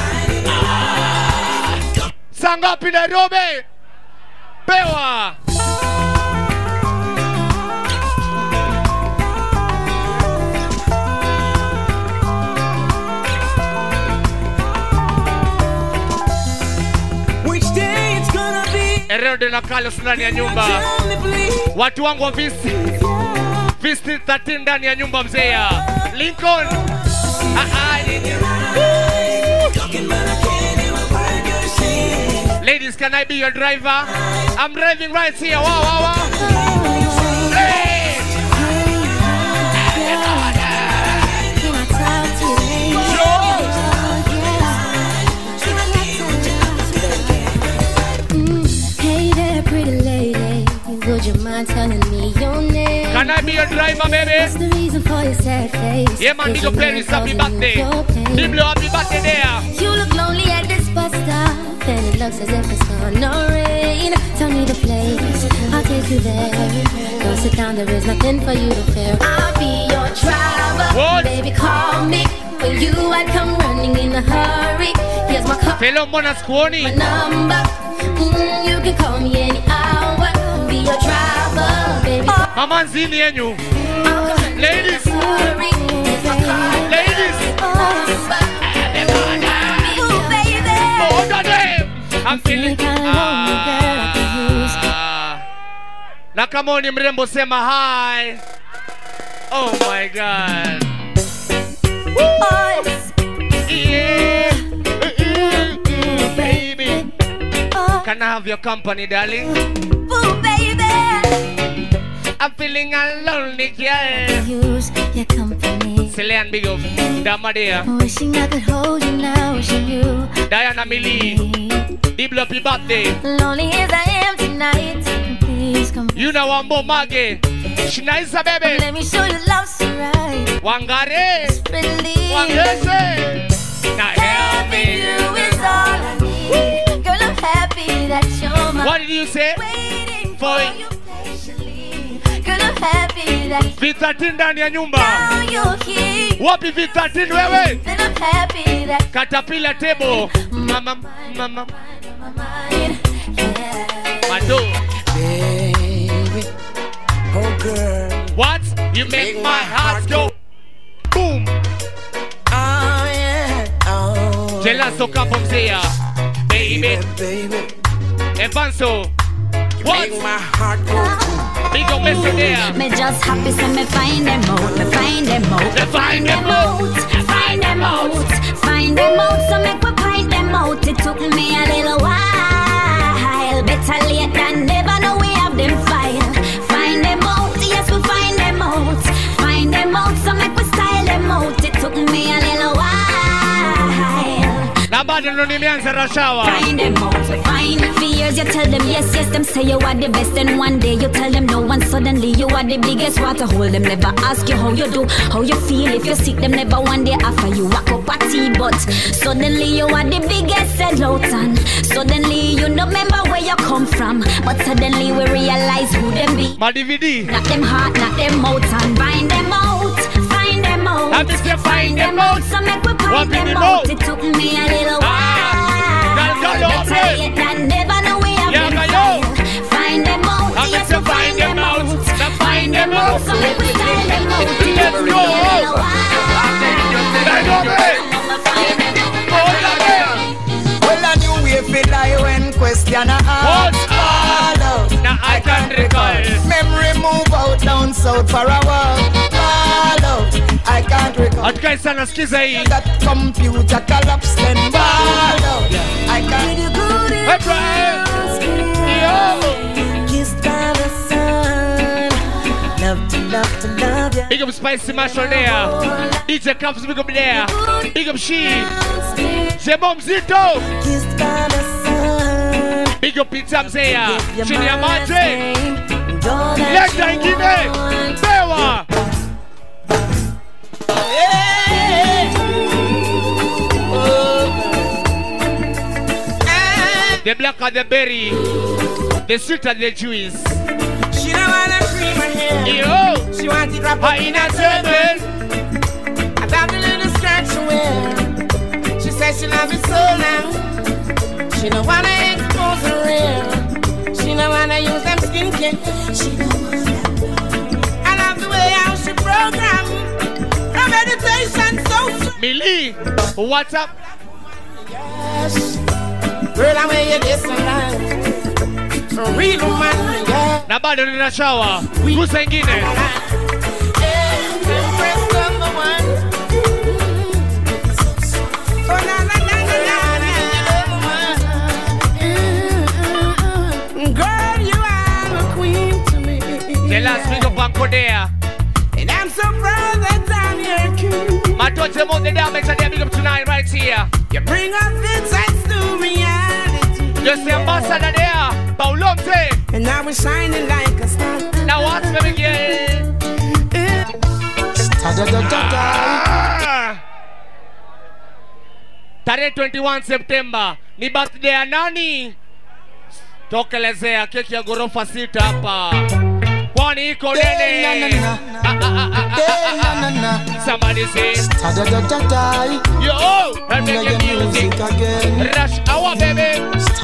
Speaker 1: Sangapi Nairobi, Pewa.
Speaker 14: Which day it's gonna be?
Speaker 1: Erode na Carlos ndani ya nyumba. Watu wangu wa visi. Visti thelathini ndani ya nyumba mzea. Lincoln. Ladies, can I be your driver? I'm driving right here. Wow, wow, wow. Hey.
Speaker 13: Hey there, pretty lady. Would you mind telling me your name?
Speaker 1: Can I be your driver, baby?
Speaker 13: What's the reason for your sad face?
Speaker 1: Yeah, man, nigga play this happy birthday. Diblo happy birthday there.
Speaker 13: You look lonely at this bus stop, and it looks as if it's gonna rain. Tell me the place, I'll take you there. Go sit down, there is nothing for you to fear. I'll be your driver.
Speaker 1: What?
Speaker 13: Baby, call me when you I come running in a hurry. Here's my car.
Speaker 1: Fellow Mona Squoni.
Speaker 13: My number. Mm, you can call me any hour. Be your driver, baby.
Speaker 1: Mama Zini yenyu. Ladies. Ladies. Order them. I'm feeling ah. Na kama ni mrembo sema hi. Oh my God. Yeah. Baby. Can I have your company, darling?
Speaker 14: Ooh, baby.
Speaker 1: I'm feeling a lonely girl.
Speaker 13: Use your company.
Speaker 1: Celian, big up. Damadia.
Speaker 13: Wishing I could hold you now, wishing you.
Speaker 1: Diana Millie. Deep happy birthday.
Speaker 13: Lonely as I am tonight. Please come.
Speaker 1: You know one more Maggie. Shinaisa baby.
Speaker 13: Let me show you love so right.
Speaker 1: Wangare.
Speaker 13: Spreadly.
Speaker 1: Wangese. Now
Speaker 13: having you is all I need. Girl, I'm happy that you're my.
Speaker 1: What did you say?
Speaker 13: Waiting
Speaker 1: for
Speaker 13: you patiently. Girl, I'm happy that
Speaker 1: V thirteen ndani ya nyumba.
Speaker 13: now you're here.
Speaker 1: Wapi V thirteen wewe?
Speaker 13: Then I'm happy that
Speaker 1: Caterpillar table. Mama, mama. Mado.
Speaker 8: Baby, oh girl.
Speaker 1: What? You make, make my heart go boom.
Speaker 8: Oh yeah. Oh.
Speaker 1: Gelato Campo Mzea. Baby.
Speaker 8: Baby.
Speaker 1: Evanso. What?
Speaker 8: Make my heart go boom.
Speaker 1: Big up Mister there.
Speaker 13: Me just happy so me find them out. Me find them out.
Speaker 1: Me find them out.
Speaker 13: Find them out. Find them out. So make we find them out. It took me a little while. Better late than never. Know we have them file. Find them out. Yes, we find them out. Find them out. So make we style them out. It took me a little while.
Speaker 1: Na bado ndo nimeanza rashawa.
Speaker 13: Find them out. Find for years you tell them yes, yes. Them say you are the best, and one day you tell them no, and suddenly you are the biggest. Water hole. Them never ask you how you do, how you feel. If you sick, them never one day offer you walk up a tea. But suddenly you are the biggest sellout, and suddenly you don't remember where you come from. But suddenly we realize who them be.
Speaker 1: My D V D.
Speaker 13: Not them heart, not them mouth, and find them out. Find them out.
Speaker 1: I miss you, find them out.
Speaker 13: So make we find
Speaker 1: What
Speaker 13: them
Speaker 1: did
Speaker 13: out.
Speaker 1: you
Speaker 13: It took me a little while.
Speaker 1: Ah, girl, girl,
Speaker 13: Better
Speaker 1: okay.
Speaker 13: late than never. Know we have
Speaker 1: Yeah,
Speaker 13: them
Speaker 1: but
Speaker 13: file.
Speaker 1: yo.
Speaker 13: Find them out.
Speaker 1: I
Speaker 13: Yes,
Speaker 1: miss you,
Speaker 13: we
Speaker 1: find them out. Now find them out.
Speaker 13: So make we style them out.
Speaker 1: Let's
Speaker 13: It took me
Speaker 1: go.
Speaker 13: a little while.
Speaker 1: Let's go, baby.
Speaker 2: Well, I knew if it lie when question I ask. Follow.
Speaker 1: Now I can recall.
Speaker 2: Memory move out down south for a while. Follow. I can't recall.
Speaker 1: Hatukai sana sikiza hii.
Speaker 2: That computer collapse then follow. I can't.
Speaker 1: Hey, Brian. Yo.
Speaker 14: Kissed by the sun. Love to love to love ya.
Speaker 1: Big up Spicy Marshall there. D J Caps, big up there. Big up She. Zebo Mzito.
Speaker 14: Kissed by the sun.
Speaker 1: Big up Pizza Mzea. Chini ya Madre.
Speaker 14: And all that
Speaker 1: Lekta
Speaker 14: you
Speaker 1: ingine.
Speaker 14: want.
Speaker 1: Bewa. The blacker the berry, the sweeter the juice.
Speaker 8: She don't wanna cream her hair.
Speaker 1: Yo,
Speaker 8: She want it wrapped
Speaker 1: her
Speaker 8: up in
Speaker 1: inner
Speaker 8: a turban.
Speaker 1: turban.
Speaker 8: I got the little skirt she wear. She says she love it so long. She don't wanna expose her hair. She don't wanna use them skincare. She don't wanna. I love the way how she program her meditation so sweet.
Speaker 1: Millie, what's up?
Speaker 8: Yes. Girl, I'm where you listen like a real woman, yeah.
Speaker 1: Na bado nina shower. Gusa ingine.
Speaker 8: Girl, you are a queen to me.
Speaker 1: The last big up on Kodea.
Speaker 8: And I'm so proud that I'm your king.
Speaker 1: My daughter Monday damage and they big up tonight right here.
Speaker 8: You bring us insights to reality.
Speaker 1: Just the ambassador there, Paulo Mte.
Speaker 8: And now we're shining like a star.
Speaker 1: Now what's baby girl? Ah. Tarehe twenty-one September ni birthday ya nani? Tokelezea keki ya gorofa sita hapa. Kwani iko nene? Somebody say yo, and make your music again. Rush hour baby.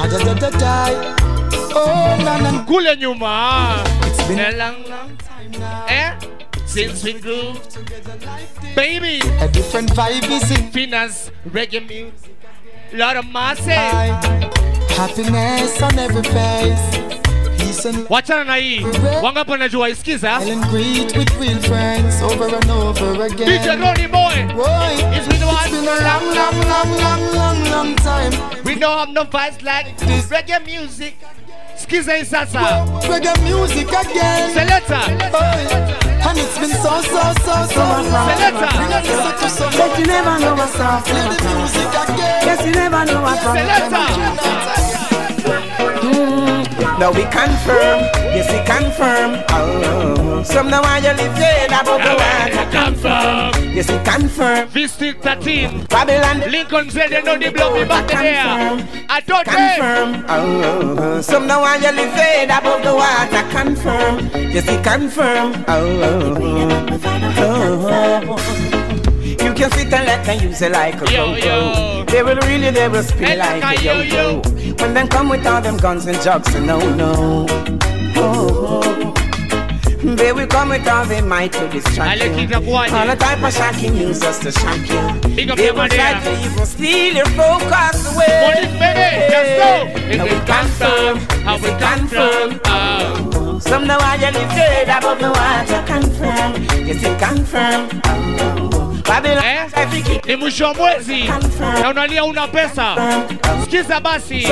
Speaker 1: Kule nyuma. It's been a long, long time now. Eh? Since we grew together like baby.
Speaker 2: A different vibe is in
Speaker 1: Finance, reggae music. Lot of massive.
Speaker 2: Happiness on every face. Peace and
Speaker 1: Wachana na hii. Wangapo najua isikiza.
Speaker 2: and greet with real friends over and over again.
Speaker 1: D J Ronnie boy.
Speaker 2: Boy,
Speaker 1: It's been one.
Speaker 2: it's been a long, long, long, long, long, long time.
Speaker 1: We don't have no fights like this. Reggae music. Skiza hii sasa.
Speaker 2: Reggae music again.
Speaker 1: Selector.
Speaker 2: And it's been so, so, so, so
Speaker 1: Selector.
Speaker 12: But you never know what's up. Yes, you never know what's up.
Speaker 1: Selector.
Speaker 12: Now we confirm, yes we confirm. Oh, some now want you live dead above the water.
Speaker 1: Confirm.
Speaker 12: Yes we confirm.
Speaker 1: District thirteen.
Speaker 12: Babylon.
Speaker 1: Lincoln said they know the blow me back there. I don't
Speaker 12: confirm. Oh, some now want you live dead above the water. Confirm. Yes we confirm. Oh, oh, oh. You can sit and let them use it like a yo, yo. They will really, they will spin like a yo, yo. When them come with all them guns and jugs, and no, no. Oh, oh. They will come with all their might to distract you. All the type of shocking news just to shock you. They will try to even steal your focus away. And we confirm, and we confirm. Oh. Some know why you live dead above the water. Confirm, yes, it confirm. Oh.
Speaker 1: Eh? Ni mwisho wa mwezi na unalia una pesa. Sikiza basi. Ni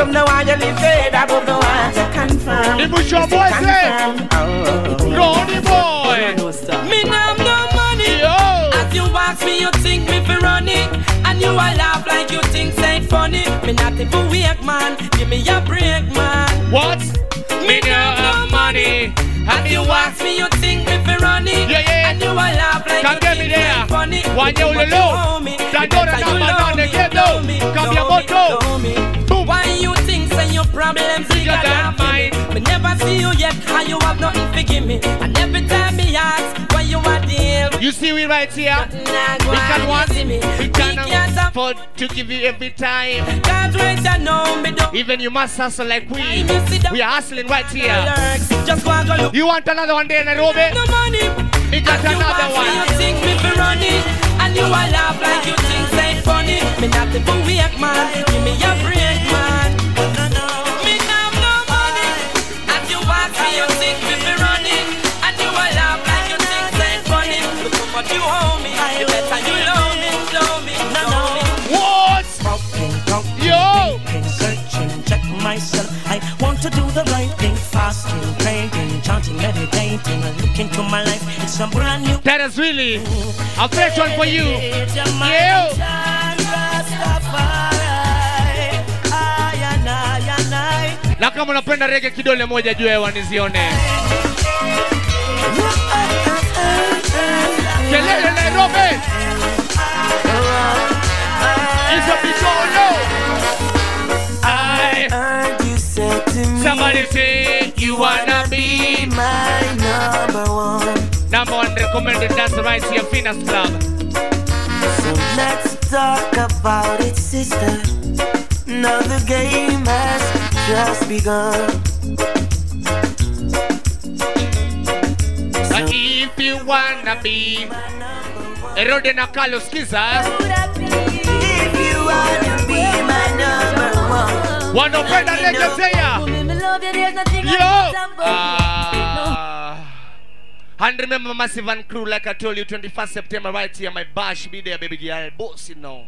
Speaker 1: mwisho wa mwezi. Ronnie boy.
Speaker 3: Me have no money.
Speaker 1: Yo.
Speaker 3: As you ask me, you think me for running, and you a laugh like you think say funny. Me not even weak man. Give me a break man.
Speaker 1: What?
Speaker 3: Me have no money. And you ask me, you think me for running,
Speaker 1: yeah, yeah.
Speaker 3: And you a laugh like
Speaker 1: Come
Speaker 3: you
Speaker 1: get
Speaker 3: think
Speaker 1: me there.
Speaker 3: me funny.
Speaker 1: Why you low? Dandora na banana kendo. Cambia moto. Boom.
Speaker 3: Why you think say your problems bigger than mine? Me never see you yet, and you have nothing to give me. And every time me ask, why you a deal?
Speaker 1: You see we right here. We can want me. We can afford to give you every time.
Speaker 3: Can't wait to know me don't.
Speaker 1: Even you must hustle like we. We are hustling right here.
Speaker 3: Just want to look.
Speaker 1: You want another one there, Nairobi?
Speaker 3: No money.
Speaker 1: We got
Speaker 3: and
Speaker 1: another
Speaker 3: you
Speaker 1: one.
Speaker 3: You think me for running, and you a laugh like you think say funny. Me not the weak man. Give me a break man. Me have no money. And you ask me, you think me for running, and you a laugh like you think say funny. Look how much you owe me. You better you love me, love me, love me.
Speaker 1: What? Yo.
Speaker 15: Searching, check myself. I want to do the right thing, fasting, praying, chanting, meditating. I look into my life, it's a brand new.
Speaker 1: That is really a fresh one for you. Yeah. Na kama unapenda reggae kidole moja juu hewa nizione. Kelele Nairobi. It's a big show. I
Speaker 15: heard you said to me,
Speaker 1: somebody say you wanna be
Speaker 15: my number one.
Speaker 1: Number one recommended dance right here, Finas Club.
Speaker 15: So let's talk about it, sister. Now the game has just begun.
Speaker 1: But if you wanna be Erode na Carlos Kiza.
Speaker 15: If you wanna be my number one.
Speaker 1: Wanopenda reggae saya. Yo. Uh, and remember Massive and Crew, like I told you, twenty-first September right here, my bash be there, baby girl. Boss, you know.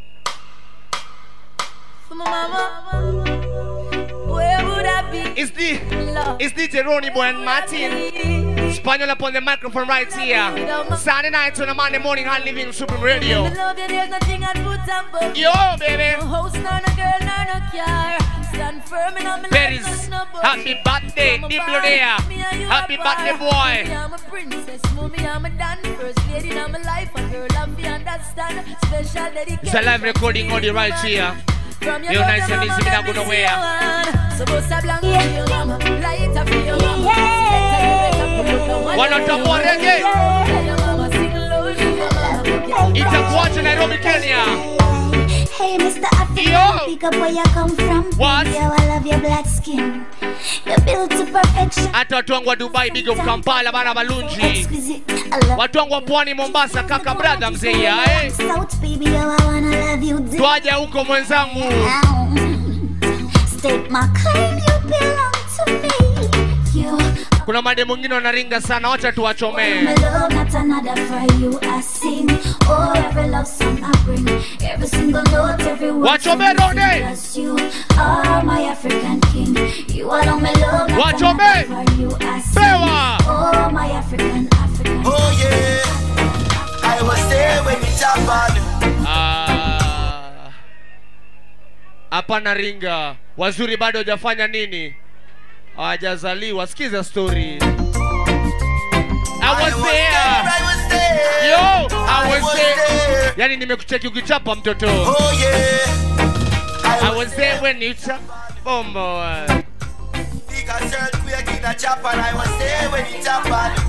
Speaker 16: Where would I be?
Speaker 1: It's the it's D J Ronnie Boy and Martin Spaniel upon the microphone right here. Saturday night to the Monday morning on Living Supreme Radio. Yo, baby. Paris, happy birthday, Diblo there. Happy birthday, boy.
Speaker 16: I'm a princess, mommy, I'm a dan first lady in my life, a girl love me understand. Special dedication.
Speaker 1: It's a live recording audio right here. You're nice and easy, not going nowhere. One on top one again. It's a watch in Nairobi, Kenya.
Speaker 17: Hey, Mister African, pick up where you come from.
Speaker 1: What?
Speaker 17: Yo, I love your black skin. You're built to perfection.
Speaker 1: Hata watu wangu wa Dubai, big of Kampala, bana Malunji. Watu wangu wa Pwani, Mombasa, kaka brother mzee ya eh.
Speaker 17: South, baby, yo, I wanna love you.
Speaker 1: Tuaje huko mwenzangu.
Speaker 17: State my claim, you belong to me. You.
Speaker 1: Kuna made mwingine wanaringa sana, wacha tuwachomee.
Speaker 17: My love, not another for you, I sing. Oh, every love song I bring. Every single note, every word.
Speaker 1: Wachomee Ronnie.
Speaker 17: Because you are my African king. You are on my love, not
Speaker 1: Chome. Bewa.
Speaker 17: Oh, my African, African.
Speaker 10: Oh, yeah. I was there when it happened.
Speaker 1: Ah. Hapana ringa. Wazuri bado hajafanya nini? Hawajazaliwa. Sikiza story. I was there.
Speaker 10: I was there.
Speaker 1: Yo, I was there. Yani nimekucheki ukichapa mtoto.
Speaker 10: Oh yeah.
Speaker 1: I was there when you chapa. Bombo.
Speaker 10: Because earthquake in a Japan, I was there when it happened.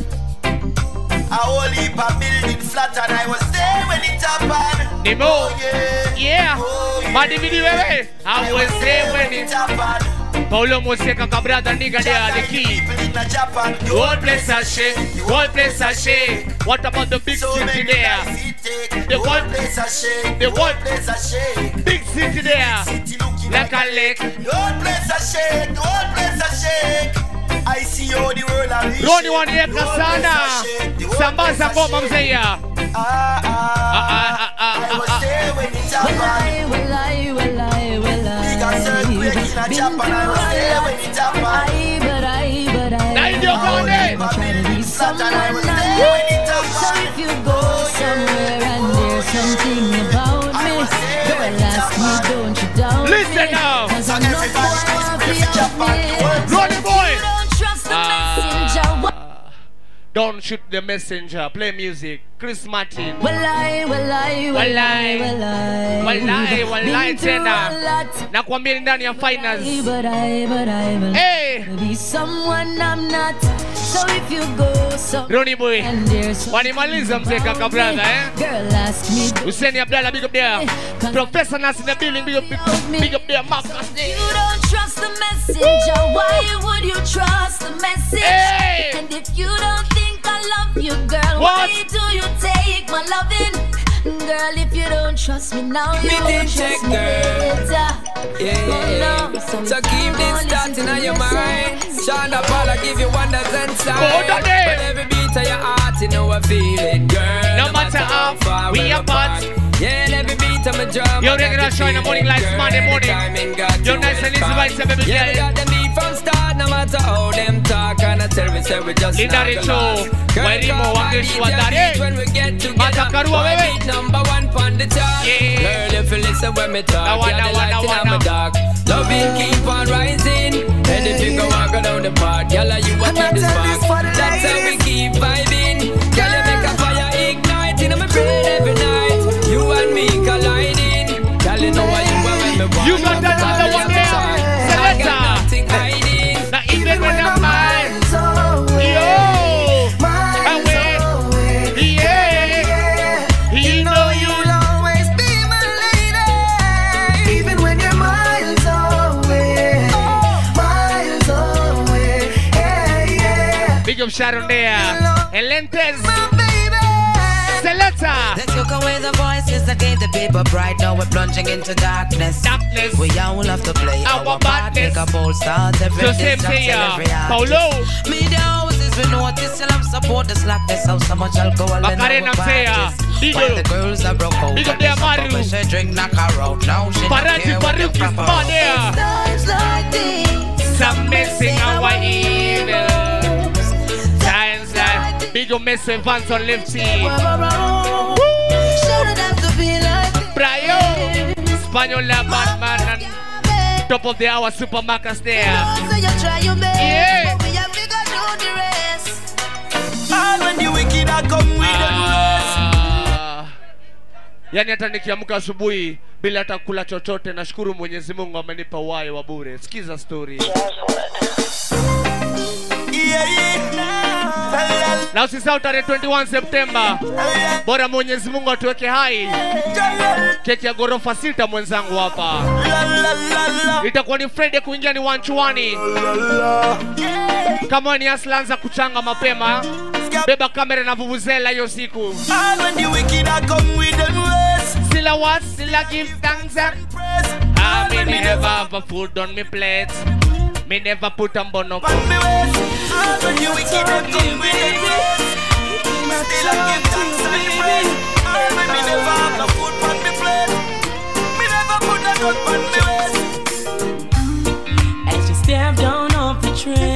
Speaker 10: A whole heap of building flat and I was there when it happened.
Speaker 1: Nemo.
Speaker 10: Oh yeah.
Speaker 1: Yeah.
Speaker 10: Oh, yeah.
Speaker 1: Madi video wewe. I was there when it happened. Paulo Moseka kabrada nigga there the key. The whole place a shake, the whole place a shake. What about the big city there? The whole place a shake, the whole place a shake. Big city there, like a lake.
Speaker 10: The whole place a shake, the whole place a shake. I see all the world a shake.
Speaker 1: Roni wanieka sana. Sambaza ngoma mzeya.
Speaker 10: Ah ah ah ah. I was there when it happened.
Speaker 16: Well, I, well, I, well, I.
Speaker 10: Because earthquake in a Japan, I was there when it happened.
Speaker 16: I, but I, but I.
Speaker 1: Now you don't go there.
Speaker 16: Try to be someone
Speaker 10: I was
Speaker 16: I
Speaker 10: there when it
Speaker 16: know. So if you go somewhere and there's something about me, girl, ask me, don't you doubt me?
Speaker 1: Listen now.
Speaker 16: Cause I'm not one
Speaker 1: Ronnie boy.
Speaker 16: Don't trust the messenger.
Speaker 1: Don't shoot the messenger. Play music. Chris Martin.
Speaker 16: Well, I, well, I, well, I, well, I.
Speaker 1: Wallahi, wallahi tena. Nakwambia ni ndani ya finals.
Speaker 16: But I, but I, will
Speaker 1: hey.
Speaker 16: Be someone I'm not. So if you go so
Speaker 1: Ronnie boy.
Speaker 16: and there's
Speaker 1: Wanimaliza mzee kaka brother eh.
Speaker 16: Girl, ask me.
Speaker 1: Hussein Abdallah, big up there. Professor Nas in the building, big up, big up, big up there. Marcus.
Speaker 16: You don't trust the messenger. Why would you trust the message?
Speaker 1: Hey.
Speaker 16: And if you don't think I love you, girl,
Speaker 1: what?
Speaker 16: Why do you take my loving? Girl, if you don't trust me now, you
Speaker 8: Me
Speaker 16: won't
Speaker 8: did
Speaker 16: trust
Speaker 8: check,
Speaker 16: me
Speaker 8: girl.
Speaker 16: later.
Speaker 8: Yeah,
Speaker 16: Oh, no.
Speaker 8: so, so keep this thought in your mind. Shonda Paul, I give you wonders and signs.
Speaker 1: But
Speaker 8: every beat of your heart, you know I feel it, girl.
Speaker 1: No matter how far we apart.
Speaker 8: Yeah, and every beat of my drum.
Speaker 1: Yo, regular show in the morning like Monday morning. Yo, nice and easy vibes, baby girl.
Speaker 8: Yeah, we got the beat from start, no matter how them talk. And I tell me, say we just
Speaker 1: Linda Richo, Wairimo, Wangesh, Wadare.
Speaker 8: when we get together.
Speaker 1: Matakarua, baby.
Speaker 8: Beat number one on the chart.
Speaker 1: Yeah.
Speaker 8: Girl, if you listen when me talk,
Speaker 1: Now,
Speaker 8: you're
Speaker 1: now,
Speaker 8: the light
Speaker 1: now,
Speaker 8: in
Speaker 1: now.
Speaker 8: my dark. Loving keep on rising. And if you go walk down the path, girl, you walk in the spark. That's how we keep vibing. Girl, you make a fire ignite in my brain every night. You and me colliding. Girl, you know why you are when me walk.
Speaker 1: You got another one there.
Speaker 8: I got nothing hiding.
Speaker 1: Now, even when I'm mine. Yo. Away. Yeah. You know you'll
Speaker 2: always be my lady. Even when you're miles away. Miles away. Yeah, yeah.
Speaker 1: Big up Sharon there. And Lentes. Selecta.
Speaker 18: They took away the voices that gave the people bright. Now we're plunging into darkness.
Speaker 1: Darkness.
Speaker 18: We all have to play
Speaker 1: our,
Speaker 18: our
Speaker 1: badness.
Speaker 18: part. Make a bold start every
Speaker 1: So same
Speaker 18: distraction,
Speaker 1: say ya.
Speaker 18: every artist.
Speaker 1: Paulo.
Speaker 18: Media houses we notice still have support the slackness. How so much alcohol in
Speaker 1: Macarena
Speaker 18: our
Speaker 1: say ya.
Speaker 18: parties.
Speaker 1: Big
Speaker 18: While
Speaker 1: up.
Speaker 18: the girls are broke out.
Speaker 1: Big up there, Maru.
Speaker 18: But she drink knock her out. Now she don't
Speaker 1: Parati,
Speaker 18: care what the
Speaker 1: Parati,
Speaker 18: proper
Speaker 1: smart there.
Speaker 16: Times like these,
Speaker 1: Some missing our evil. Times like big up Messi and Vance on Lefty.
Speaker 16: shouldn't have to be like this.
Speaker 1: Brayo. Spanola Batman and top of the hour Super Marcus there.
Speaker 16: So you try your best,
Speaker 1: Yeah.
Speaker 16: but we have to go do the rest.
Speaker 10: All when the wicked are come with the rest.
Speaker 1: Ah. Yani hata nikiamka asubuhi bila hata kula chochote, nashukuru Mwenyezi Mungu amenipa uhai wa bure. Sikiza story.
Speaker 10: Yeah, yeah.
Speaker 1: Na usisahau tarehe twenty-one Septemba. Bora Mwenyezi Mungu atuweke hai. Keki ya gorofa sita mwenzangu hapa. Itakuwa ni Friday kuingia ni wanchuani. Kama ni aslanza kuchanga mapema. Beba kamera na vuvuzela hiyo siku.
Speaker 10: All when the wicked are come with the rest.
Speaker 1: Still a what? Still a give thanks and I mean, me never have a food on me plate. Me never put a bono.
Speaker 10: All when the wicked are come with the rest. Still I give thanks and the praise. All when me never have no food on me plate. Me never put a gun on me waist.
Speaker 15: As you step down off the train,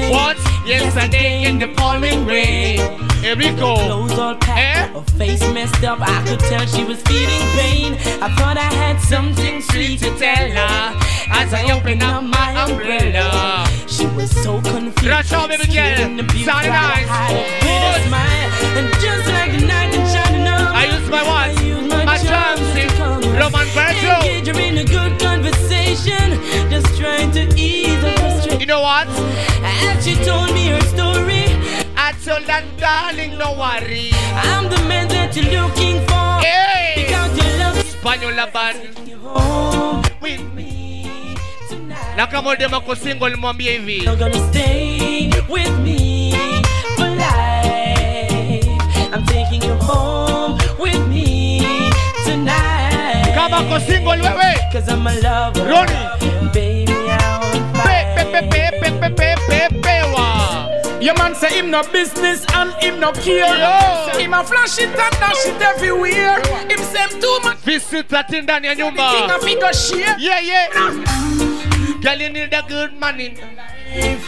Speaker 1: yesterday in the pouring rain. Here we go.
Speaker 5: Clothes all packed, her face messed up. I could tell she was feeling pain. I thought I had something sweet to tell her as I opened up my umbrella. She was so confused.
Speaker 1: Rush on, baby girl. Sound nice.
Speaker 5: With a smile, and just like the night and shining up.
Speaker 1: I use my what?
Speaker 5: I use my,
Speaker 1: my
Speaker 5: charms
Speaker 1: to Roman Virgil.
Speaker 5: Engage her in a good conversation, just trying to ease her frustration.
Speaker 1: You know what?
Speaker 5: As she told me her story,
Speaker 1: I told that darling, no worry.
Speaker 5: I'm the man that you're looking for.
Speaker 1: Hey!
Speaker 5: Because you love
Speaker 1: Spaniel band.
Speaker 5: home
Speaker 1: with me tonight. Na kama dema ko single mwambie hivi.
Speaker 5: You're gonna stay with me for life. I'm taking you home with me tonight.
Speaker 1: Kama ko single wewe.
Speaker 5: Cause I'm a lover.
Speaker 1: Ronnie.
Speaker 5: Baby, I'm
Speaker 1: pe pe pe pe pe pe pe pe wa.
Speaker 8: Your man say him no business and him no care.
Speaker 1: Yo.
Speaker 8: Him a flash it and dash it everywhere. Him say him too much.
Speaker 1: Visit that ndani ya nyumba.
Speaker 8: King of figure share.
Speaker 1: Yeah, yeah. Girl, you need a good man in life.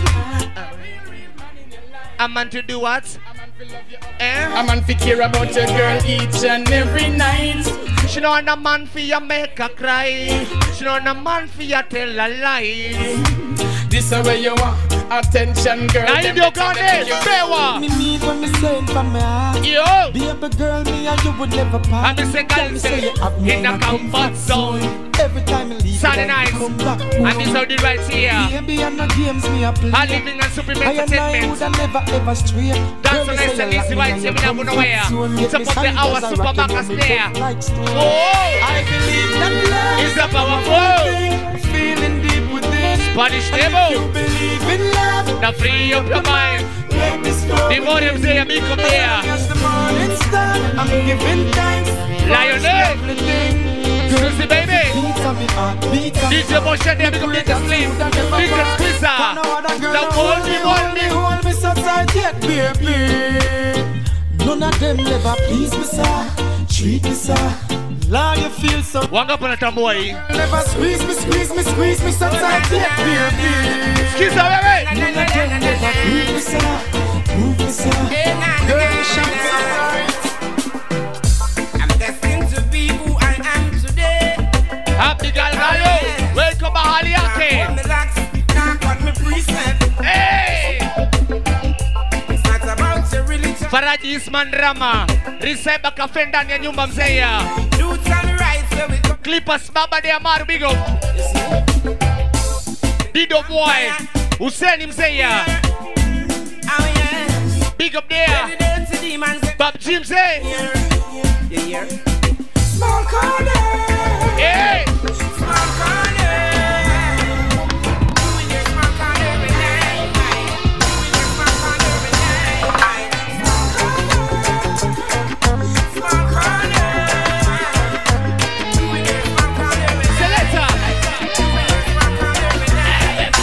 Speaker 1: A man to do what? Eh?
Speaker 8: A man fi care about your girl each and every night.
Speaker 1: She know a man fi ya make her cry. She know a man fi ya tell a lie.
Speaker 8: This is where you want attention, girl.
Speaker 1: Now you do got it, Bewa.
Speaker 19: Me mean when me say it from my heart.
Speaker 1: Yo.
Speaker 19: Baby girl, me and you would never part.
Speaker 1: I'm the second say in the comfort zone.
Speaker 19: Every time I leave,
Speaker 1: Saturday night. I'm the Saudi right here.
Speaker 19: Baby, I'm not games me a play.
Speaker 1: I'm living on Supreme Entertainment.
Speaker 19: I never ever stray.
Speaker 1: That's a nice and easy right here. We don't go nowhere. Top of the hour, super back and stare. Oh,
Speaker 19: I believe that love
Speaker 1: is a powerful
Speaker 19: feeling deep within.
Speaker 1: Spanish
Speaker 19: If
Speaker 1: table.
Speaker 19: you believe in love,
Speaker 1: now free up your mind.
Speaker 19: let me go.
Speaker 1: The more them say, I come here.
Speaker 19: As the morning star, I'm giving thanks.
Speaker 1: Lionel. Susie baby.
Speaker 19: Beats on me heart, beats on
Speaker 1: D J Moshe, they become Little Slim. Little Squeezer. Now hold me, hold me.
Speaker 19: Hold me so tight yet, baby. None of them never please me, sir. Treat me, sir. Lord, you feel so.
Speaker 1: Wanga pana tambua hii.
Speaker 19: Never squeeze me, squeeze me, squeeze me so tight yet, baby.
Speaker 1: Skiza wewe.
Speaker 19: None of them never move me, sir. Move me, sir. Girl, you shine so bright.
Speaker 5: I'm destined to be who I am today.
Speaker 1: Happy Galgayo. Welcome mahali yake.
Speaker 5: Relax, not what me present.
Speaker 1: Hey.
Speaker 5: It's not about your religion.
Speaker 1: Faraji Isman Rama. Riseba kafe ndani ya nyumba mzeya.
Speaker 5: Roots and rights where we come.
Speaker 1: Clippers baba de Amaru big up. Dido boy. Hussein mzeya.
Speaker 5: Oh yeah.
Speaker 1: Big up there. Bob Jim say.
Speaker 5: Yeah, yeah.
Speaker 19: Small corner.
Speaker 1: Hey.
Speaker 5: Small corner. Doing your small corner every night. Doing your small corner every night. Small corner. Doing your small corner every night.
Speaker 1: Selector.
Speaker 5: Doing your small corner every night.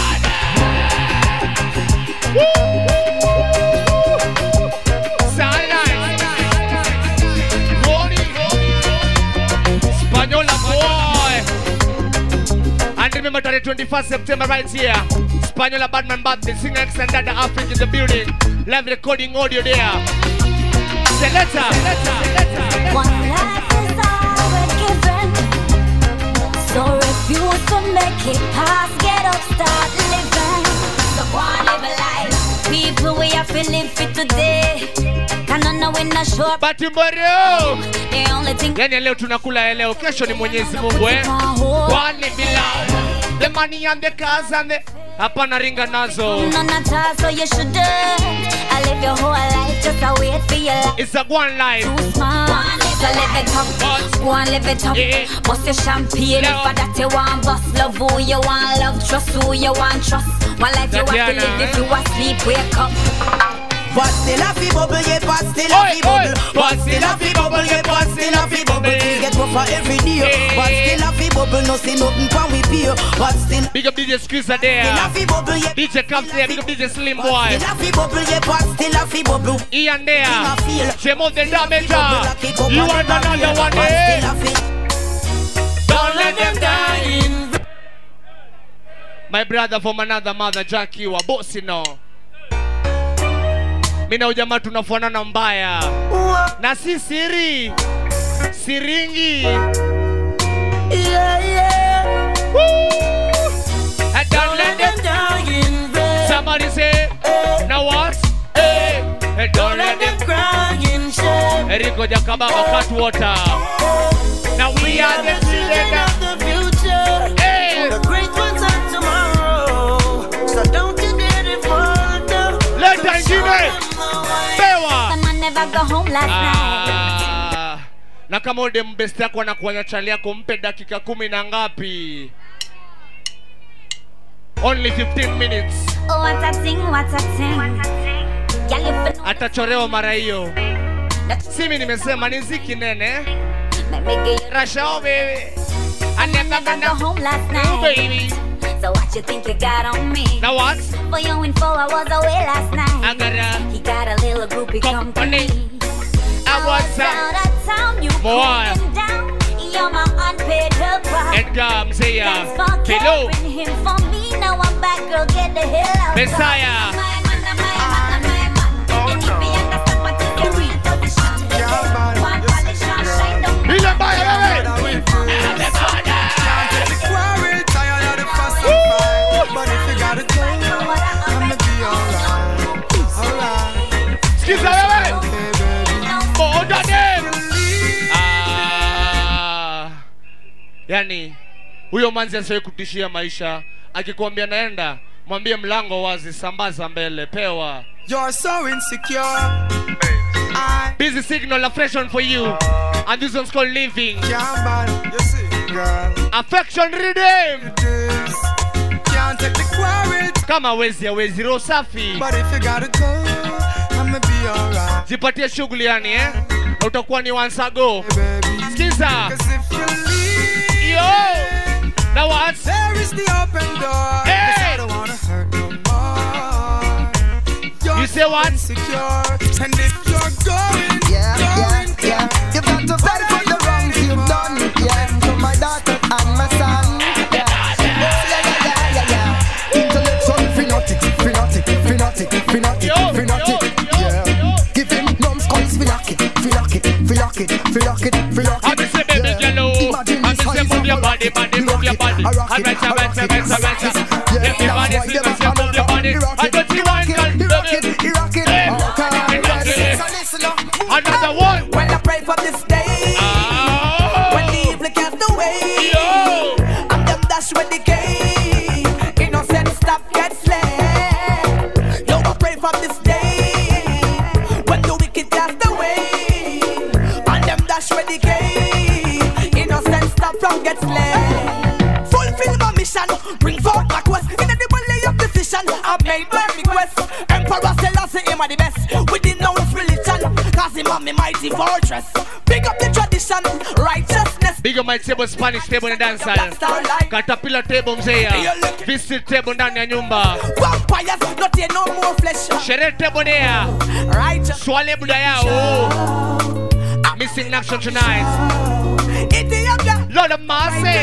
Speaker 1: Saturday night. Morning. Spanyola boy. And remember the twenty-first September right here. Spanyola Badman Bad, the singer extended the Africa in the building. Live recording audio there. Selector.
Speaker 17: One life is all we're given. So refuse to make it past. Get up, start living. So go on, live a life. People, we have to live it today. Cannot know when the short.
Speaker 1: But tomorrow.
Speaker 17: The only thing.
Speaker 1: Yani leo tunakula ya leo, kesho ni Mwenyezi Mungu eh. Wale bila. The money and the cars and the hapana ringa nazo.
Speaker 17: None at all, so you shouldn't. I live your whole life just a wait for your life.
Speaker 1: It's a one life.
Speaker 17: Too small. So live it up. Go and live it up.
Speaker 1: Yeah.
Speaker 17: Bust your champagne
Speaker 1: No.
Speaker 17: for that you want. Bust love who you want. Love trust who you want. Trust. One life you have to live. If you asleep, wake up.
Speaker 12: But still a fi bubble, yeah, but still a fi bubble. But still a fi bubble, yeah, but still a fi bubble. Things get rougher every day. But still a fi bubble, no see nothing when we pay. But still
Speaker 1: big up D J Squeezer there.
Speaker 12: Still a fi bubble, yeah.
Speaker 1: D J comes there, big up D J Slim boy.
Speaker 12: Still a fi bubble, yeah, but still a fi bubble.
Speaker 1: Ian there. Shame of the damager. You want another one there? Don't let them die in. My brother from another mother, Jackie, wa bossy now. Mimi na ujamaa tunafuanana mbaya. Na si siri. Siringi.
Speaker 14: Yeah, yeah.
Speaker 1: Woo! And don't let them
Speaker 14: die in vain.
Speaker 1: Somebody say, hey. Now what? Hey. And don't let them
Speaker 14: cry in shame.
Speaker 1: Eriko Jakababa cut water. Now we, we are the children
Speaker 14: of the future.
Speaker 1: Hey.
Speaker 14: The great ones are tomorrow. So don't you get it falter.
Speaker 1: Let them give it. Bewa.
Speaker 17: Someone never go home last night.
Speaker 1: Na kama ode mbesti yako anakuanya chali yako mpe dakika kumi na ngapi? Only fifteen minutes.
Speaker 17: Oh, what a thing, what a thing.
Speaker 1: Atachorewa mara hiyo. Si mimi nimesema ni ziki nene. Rasha oh baby.
Speaker 17: I never got go home last night.
Speaker 1: Oh baby.
Speaker 17: So what you think you got on me?
Speaker 1: Now what?
Speaker 17: For your info, I was away last night.
Speaker 1: I got a
Speaker 17: He got a little groupie company.
Speaker 1: I was
Speaker 17: out of town, you cooling down. You're my unpaid helper.
Speaker 1: Edgar Mzea.
Speaker 17: Thanks for carrying him for me. Now I'm back, girl, get the hell out.
Speaker 1: Messiah. Skiza wewe. Moja dem. Ah. Yani huyo manzi asiwe kutishia maisha. Akikwambia naenda, mwambie mlango wazi, sambaza mbele, pewa.
Speaker 19: You're so insecure. I
Speaker 1: Busy signal affection for you. And this one's called living.
Speaker 19: Yeah, man. You see, girl.
Speaker 1: Affection redeem.
Speaker 19: Can't take the quarrel.
Speaker 1: Kama wezi ya wezi roho safi.
Speaker 19: But if you gotta go, I'ma be alright.
Speaker 1: Zipatie shughuli yani eh. Utakuwa ni once ago. Skiza.
Speaker 19: Cause if you leave,
Speaker 1: yo. Now what?
Speaker 19: There is the open door.
Speaker 1: Hey.
Speaker 19: I don't wanna hurt no more. You're
Speaker 1: you say what?
Speaker 19: Insecure. And if you're going,
Speaker 2: yeah,
Speaker 19: going,
Speaker 2: yeah, yeah. You've got to pay for the wrongs you've done. Yeah, to my daughter and my son. Yeah, yeah, yeah, yeah, yeah, yeah. Intellectual fanatic, fanatic, fanatic, fanatic, fanatic. Yeah. Give him numbskulls, feel it, feel it, feel it, feel it, feel it.
Speaker 1: I'm just a baby yellow. I'm just a move your body, body, move your body. I'm just a better, better, better. Everybody see me say move your body. I don't see one girl. Another one.
Speaker 14: When I pray for this day, oh. When the evil cast away, yo. I'm them dash with the game. Innocent stop get slain. Yo, I pray for this day. When the wicked cast away, and them dash with the game. Innocent stop from get slain. Fulfill my mission, bring forth my quest. In the way of decision, I made my request. Emperor Selassie, him are the best. With the known religion, cause him on me mighty fortress. Big up the tradition, righteousness.
Speaker 1: Big up my table, Spanish table and dance hall. Caterpillar table mzea. Visit table ndani ya nyumba.
Speaker 14: Vampires, not here no more flesh.
Speaker 1: Sherehe table there.
Speaker 14: Righteous.
Speaker 1: Swale buda yao. Missing in action tonight.
Speaker 14: Ethiopia.
Speaker 1: Lord of mercy.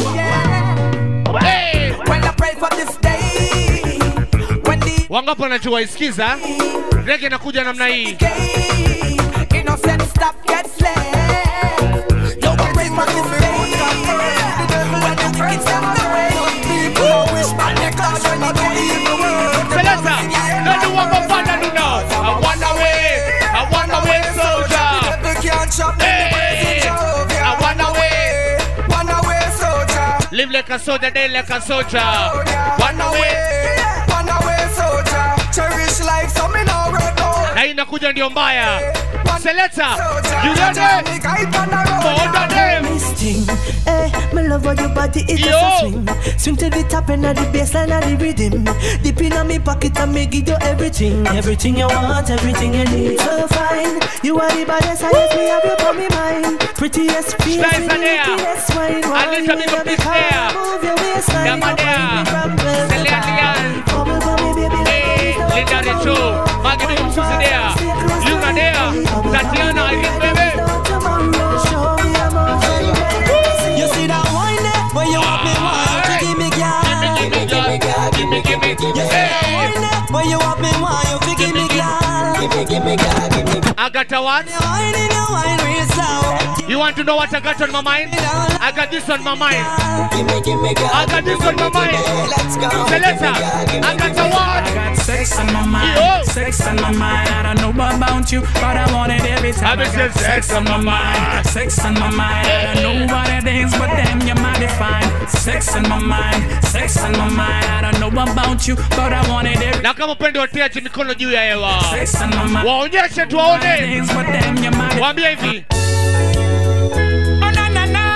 Speaker 1: Hey.
Speaker 14: When I pray for this day. When the
Speaker 1: wangapo najua isikiza. Reggae nakuja namna hii.
Speaker 14: Innocent stop get slain. Yo, I pray for this day. When the wicked step away. People wish my neck out when I go evil world.
Speaker 1: Selector, let the one go find out now. I want away, I want away, soldier. Hey, I want away,
Speaker 19: one away, soldier.
Speaker 1: Live like a soldier, die like a soldier. One away,
Speaker 19: one away, soldier. Cherish life, so me no work out.
Speaker 1: Na inakuja ndio mbaya. Selector, you ready? For the name.
Speaker 14: Hey, my love how your body is just a swing. Swing to the top and at the baseline of the rhythm. Deep in my pocket and me give you everything. Everything you want, everything you need. So fine, you are the baddest, I yes, me have you for me mind. Prettiest face, prettiest wine.
Speaker 1: I need to be up this there.
Speaker 14: Move your waistline.
Speaker 1: Yeah, man, there. Celine Hey, Linda Richo. Maggie Big Susie there. Luna there. Tatiana, I get baby.
Speaker 14: You see that wine there? Where you want me, want you give me girl.
Speaker 1: Give me, give me, give me, give me, give me.
Speaker 14: You see that wine there? Where you want me, want you give me girl.
Speaker 1: I got a what? You want to know what I got on my mind? I got this on my mind. I got this on my mind. Selector, I got a what?
Speaker 20: I got sex on my mind. Yo. Sex on my mind. I don't know about you, but I want it every time. I got sex on my mind. Sex on my mind. I don't know what it is, but damn, you're mighty fine. Sex on my mind. Sex on my mind. I don't know about you, but I want it every.
Speaker 1: Na kama upendo watia mikono juu ya hewa.
Speaker 20: Sex on my mind.
Speaker 1: Waonyeshe tuwaone. Waambie hivi.
Speaker 20: Oh na na na.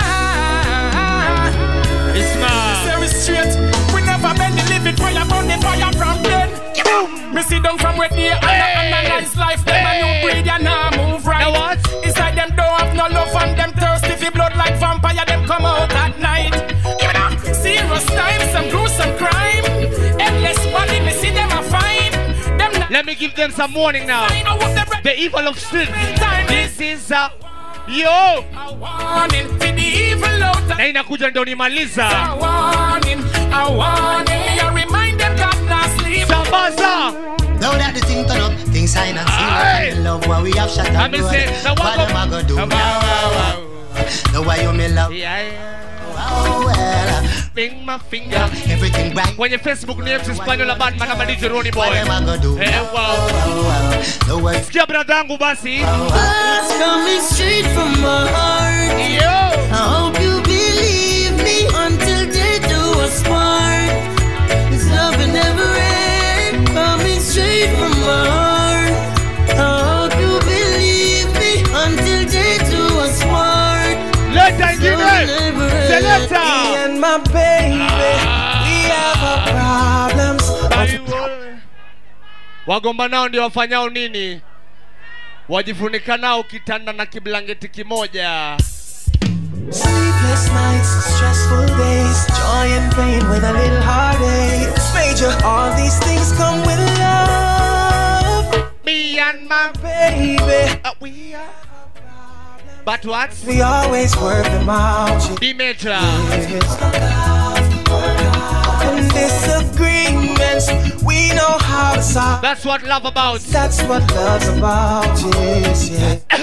Speaker 1: It's my.
Speaker 20: Say we straight. We never been the living for your money for your from then. Me sit down from where they analyze life. Them a new breed and now move right.
Speaker 1: Now what?
Speaker 20: It's like them don't have no love and them thirsty for blood like vampire. Them come out at night. You know, serious time, some gruesome crime. Endless body, me see them a fine. Them
Speaker 1: let me give them some warning now. The evil of sin. This is a yo.
Speaker 20: A warning for the evil out.
Speaker 1: Na inakuja ndo nimaliza.
Speaker 20: A warning, a warning. I remind them God not sleep.
Speaker 1: Sambaza.
Speaker 10: Now that the thing turn up, things I not see. Love what we have shut down.
Speaker 1: Let me say, now what
Speaker 10: am I gonna do? Now why you me love?
Speaker 1: Yeah, yeah.
Speaker 10: Oh, well.
Speaker 1: Bing my finger.
Speaker 10: Everything right.
Speaker 1: When your Facebook names is Spaniel Abad, man, I'm a D J Ronnie boy.
Speaker 10: What am I gonna do?
Speaker 1: Hey, wow.
Speaker 10: No way.
Speaker 1: Sikia bradangu basi.
Speaker 14: Words coming straight from my heart.
Speaker 1: Yo.
Speaker 14: I hope you believe me until they do us part. This love will never end. Coming straight from my heart. I hope you believe me until they do us part.
Speaker 1: Let us give it. Selector.
Speaker 12: Me and my baby, ah. We have our problems.
Speaker 1: Wagomba nao ndio wafanyao nini? Wajifunika nao kitanda na kiblangeti kimoja.
Speaker 12: Sleepless nights, stressful days, joy and pain with a little heartache. Major, all these things come with love.
Speaker 1: Me and my
Speaker 12: baby,
Speaker 1: uh, we are. But what?
Speaker 12: We always work them out.
Speaker 1: B major.
Speaker 12: And disagreements, we know how to solve.
Speaker 1: That's what love about.
Speaker 12: That's what love's about. Yes, yeah.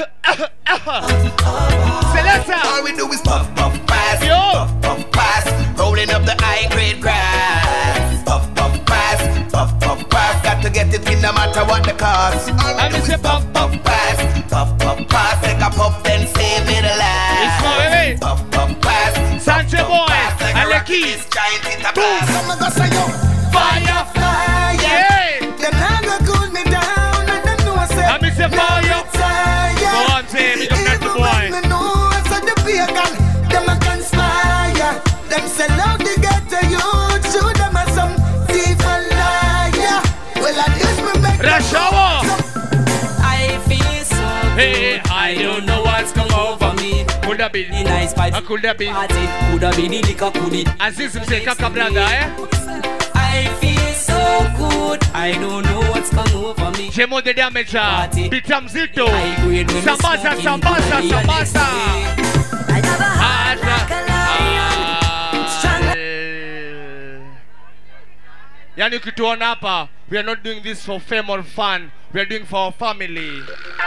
Speaker 1: Selector.
Speaker 12: All we do is puff, puff, pass.
Speaker 1: Yo.
Speaker 12: Puff, puff, pass. Rolling up the high grade grass. Puff, puff, pass. Puff, puff, pass. Got to get it in no matter what the cost. All we do is puff, puff, pass. Puff, puff, pass. Take a puff, then save me the last.
Speaker 1: It's my baby.
Speaker 12: Puff, puff, pass.
Speaker 1: Sanche boy. And the keys. Boom.
Speaker 12: Some go say yo. Fire, fire.
Speaker 1: Yeah.
Speaker 12: Them not go cool me down. And them know I say.
Speaker 1: I'm Mister Fire. Go on, say me don't get the boy.
Speaker 12: Even know I said the pagan. Them a conspire. Them sell out to get to you. Show them as some thief and liar. Well, I use me back.
Speaker 1: Rush hour.
Speaker 5: I feel so
Speaker 1: hey, I don't know what's come over me. Could have been
Speaker 5: nice fight.
Speaker 1: Could have been.
Speaker 5: Could have been the liquor, could it?
Speaker 1: Aziz say kaka brother, eh?
Speaker 5: I feel so good. I don't know what's come over me.
Speaker 1: Jemo the damager. Bitam zito. Sambaza, sambaza, sambaza.
Speaker 14: I never had
Speaker 1: Yani ukituona hapa, we are not doing this for fame or fun. We are doing for our family.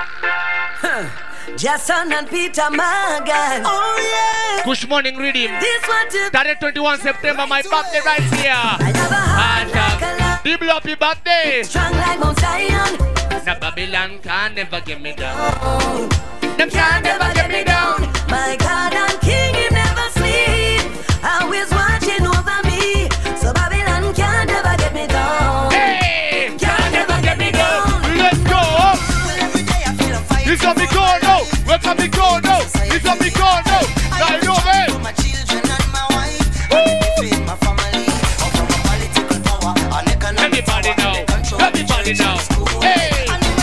Speaker 14: Jason and Peter Morgan. Oh yeah.
Speaker 1: Kush morning reading.
Speaker 14: This one too.
Speaker 1: Started twenty-first September, my birthday right here.
Speaker 14: I never had
Speaker 1: Diblo happy birthday.
Speaker 14: Strong like Mount Zion.
Speaker 1: Na Babylon can never get me down. Them can never get me down.
Speaker 14: My God and King, he never sleep. Always watching over me. So Babylon can never get me down.
Speaker 1: Hey,
Speaker 14: can never get me down.
Speaker 1: Let's go. It's a big go no. What's a big go no? It's a big go no. Now you know man.
Speaker 14: My children and my wife. Feed my family. From a political power.
Speaker 1: Everybody know. Everybody know. Hey.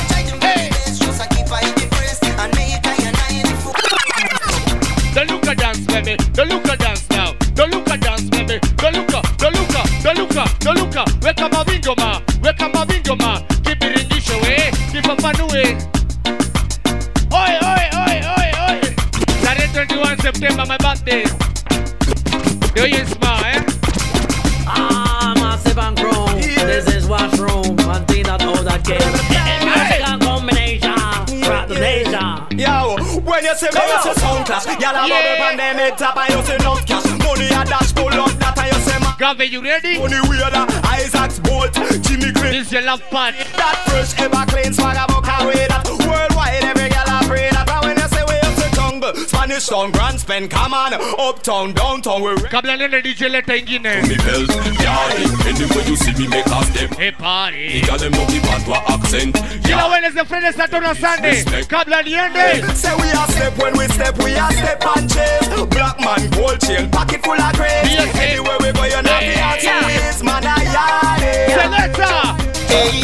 Speaker 1: Don't look at dance, baby. Don't look at dance now. Don't look at dance, baby. Don't look at, don't look at, don't look at, don't look at. Wake up my window, ma. Wake up my window, ma. Keep it in this way. Keep up a new way. Oi, oi, oi, oi, oi. Saturday twenty-first September, my birthday. Do you smile, eh?
Speaker 5: Ah, massive and grown. This is washroom. One thing that all that came. Magical combination.
Speaker 8: see me, you see sound class. Y'all a bubble pan them head top and you see enough cash. Money a dash full up that and you say man.
Speaker 1: Gavin, you ready?
Speaker 8: Money weirder, Isaac's Bolt, Jimmy Cliff.
Speaker 1: This is your love part.
Speaker 8: That fresh ever clean swagger book away that. Worldwide every girl a pray that. And when you say we up the jungle, Spanish town, Grand Spend, come on. Uptown, downtown, we
Speaker 1: kabla nene D J leta ingine.
Speaker 21: Me bells, party. Anywhere you see me make a step.
Speaker 1: Hey party.
Speaker 21: You got them love the patois accent.
Speaker 1: Kila Wednesday, Friday, Saturday, Sunday. Kabla niende.
Speaker 8: Say we a step when we step, we a step and chase. Black man, gold chain, pocket full of grace.
Speaker 1: Yes,
Speaker 8: anywhere we go, you know the answer is man a yardy.
Speaker 1: Selector.
Speaker 8: Hey.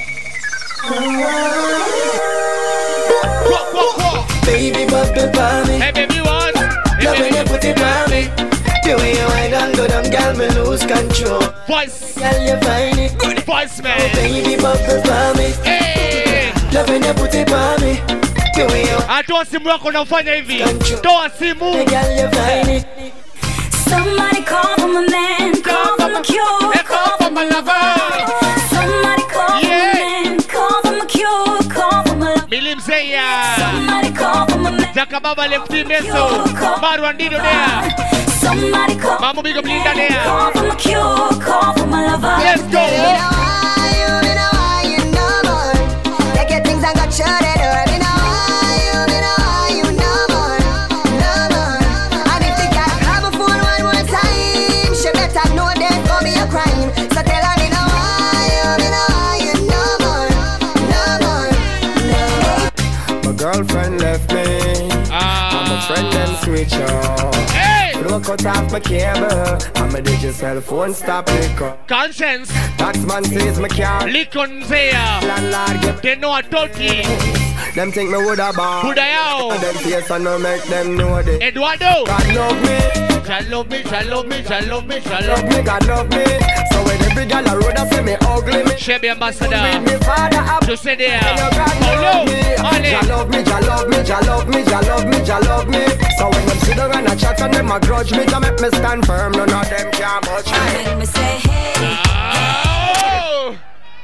Speaker 1: Walk, walk, walk.
Speaker 2: Baby, bubble by me.
Speaker 1: Hey, baby, what?
Speaker 2: Love when you put it by me. The way you wind and go down, girl, me lose control.
Speaker 1: Voice.
Speaker 2: Girl, you find it.
Speaker 1: Good voice, man.
Speaker 2: Oh, baby, bubble by me.
Speaker 1: Hey.
Speaker 2: Love when you put it by me. The way you.
Speaker 1: Atoa simu yako unafanya hivi. Toa simu.
Speaker 2: Girl, you find it.
Speaker 17: Somebody call for my man, call for my cure, call for my lover. Somebody call for my man, call for my cure, call for my lover.
Speaker 1: Milimzeya.
Speaker 17: Somebody call for my man.
Speaker 1: Jakababa lefti meso. Maru andido dea.
Speaker 17: Somebody call.
Speaker 1: Mamu bigo blinda dea.
Speaker 17: Call for my cure, call for my lover.
Speaker 1: Let's go.
Speaker 17: You know why, you know why, you know more. Take your things and got shut it up. You know why, you know why, you know more, know more. And if they got grab a phone one more time, she better know that for me a crime. So tell her you know why, you know why, you know more, know more, know more.
Speaker 2: My girlfriend left me.
Speaker 1: Ah.
Speaker 2: I'm a friend and switch off. Look cut off my cable. I'm a digital phone stop liquor.
Speaker 1: Conscience.
Speaker 2: Taxman says my car.
Speaker 1: Likonzea.
Speaker 2: Landlord get.
Speaker 1: They know a talkie.
Speaker 2: Them think me woulda bought.
Speaker 1: Woulda yao.
Speaker 2: Them face and no make them know it.
Speaker 1: Eduardo.
Speaker 2: God love me.
Speaker 1: God love me, God love me, God love me, God
Speaker 2: love me, God love me. So when every girl a road a say me ugly me.
Speaker 1: Chevy ambassador.
Speaker 2: Me father up.
Speaker 1: You say there.
Speaker 2: Paulo. God love me, God love me, God love me, God love me, God love me. So when them sit down and a chat and them a grudge me, to make me stand firm. None of them can touch me.
Speaker 17: Make me say hey.
Speaker 1: Oh.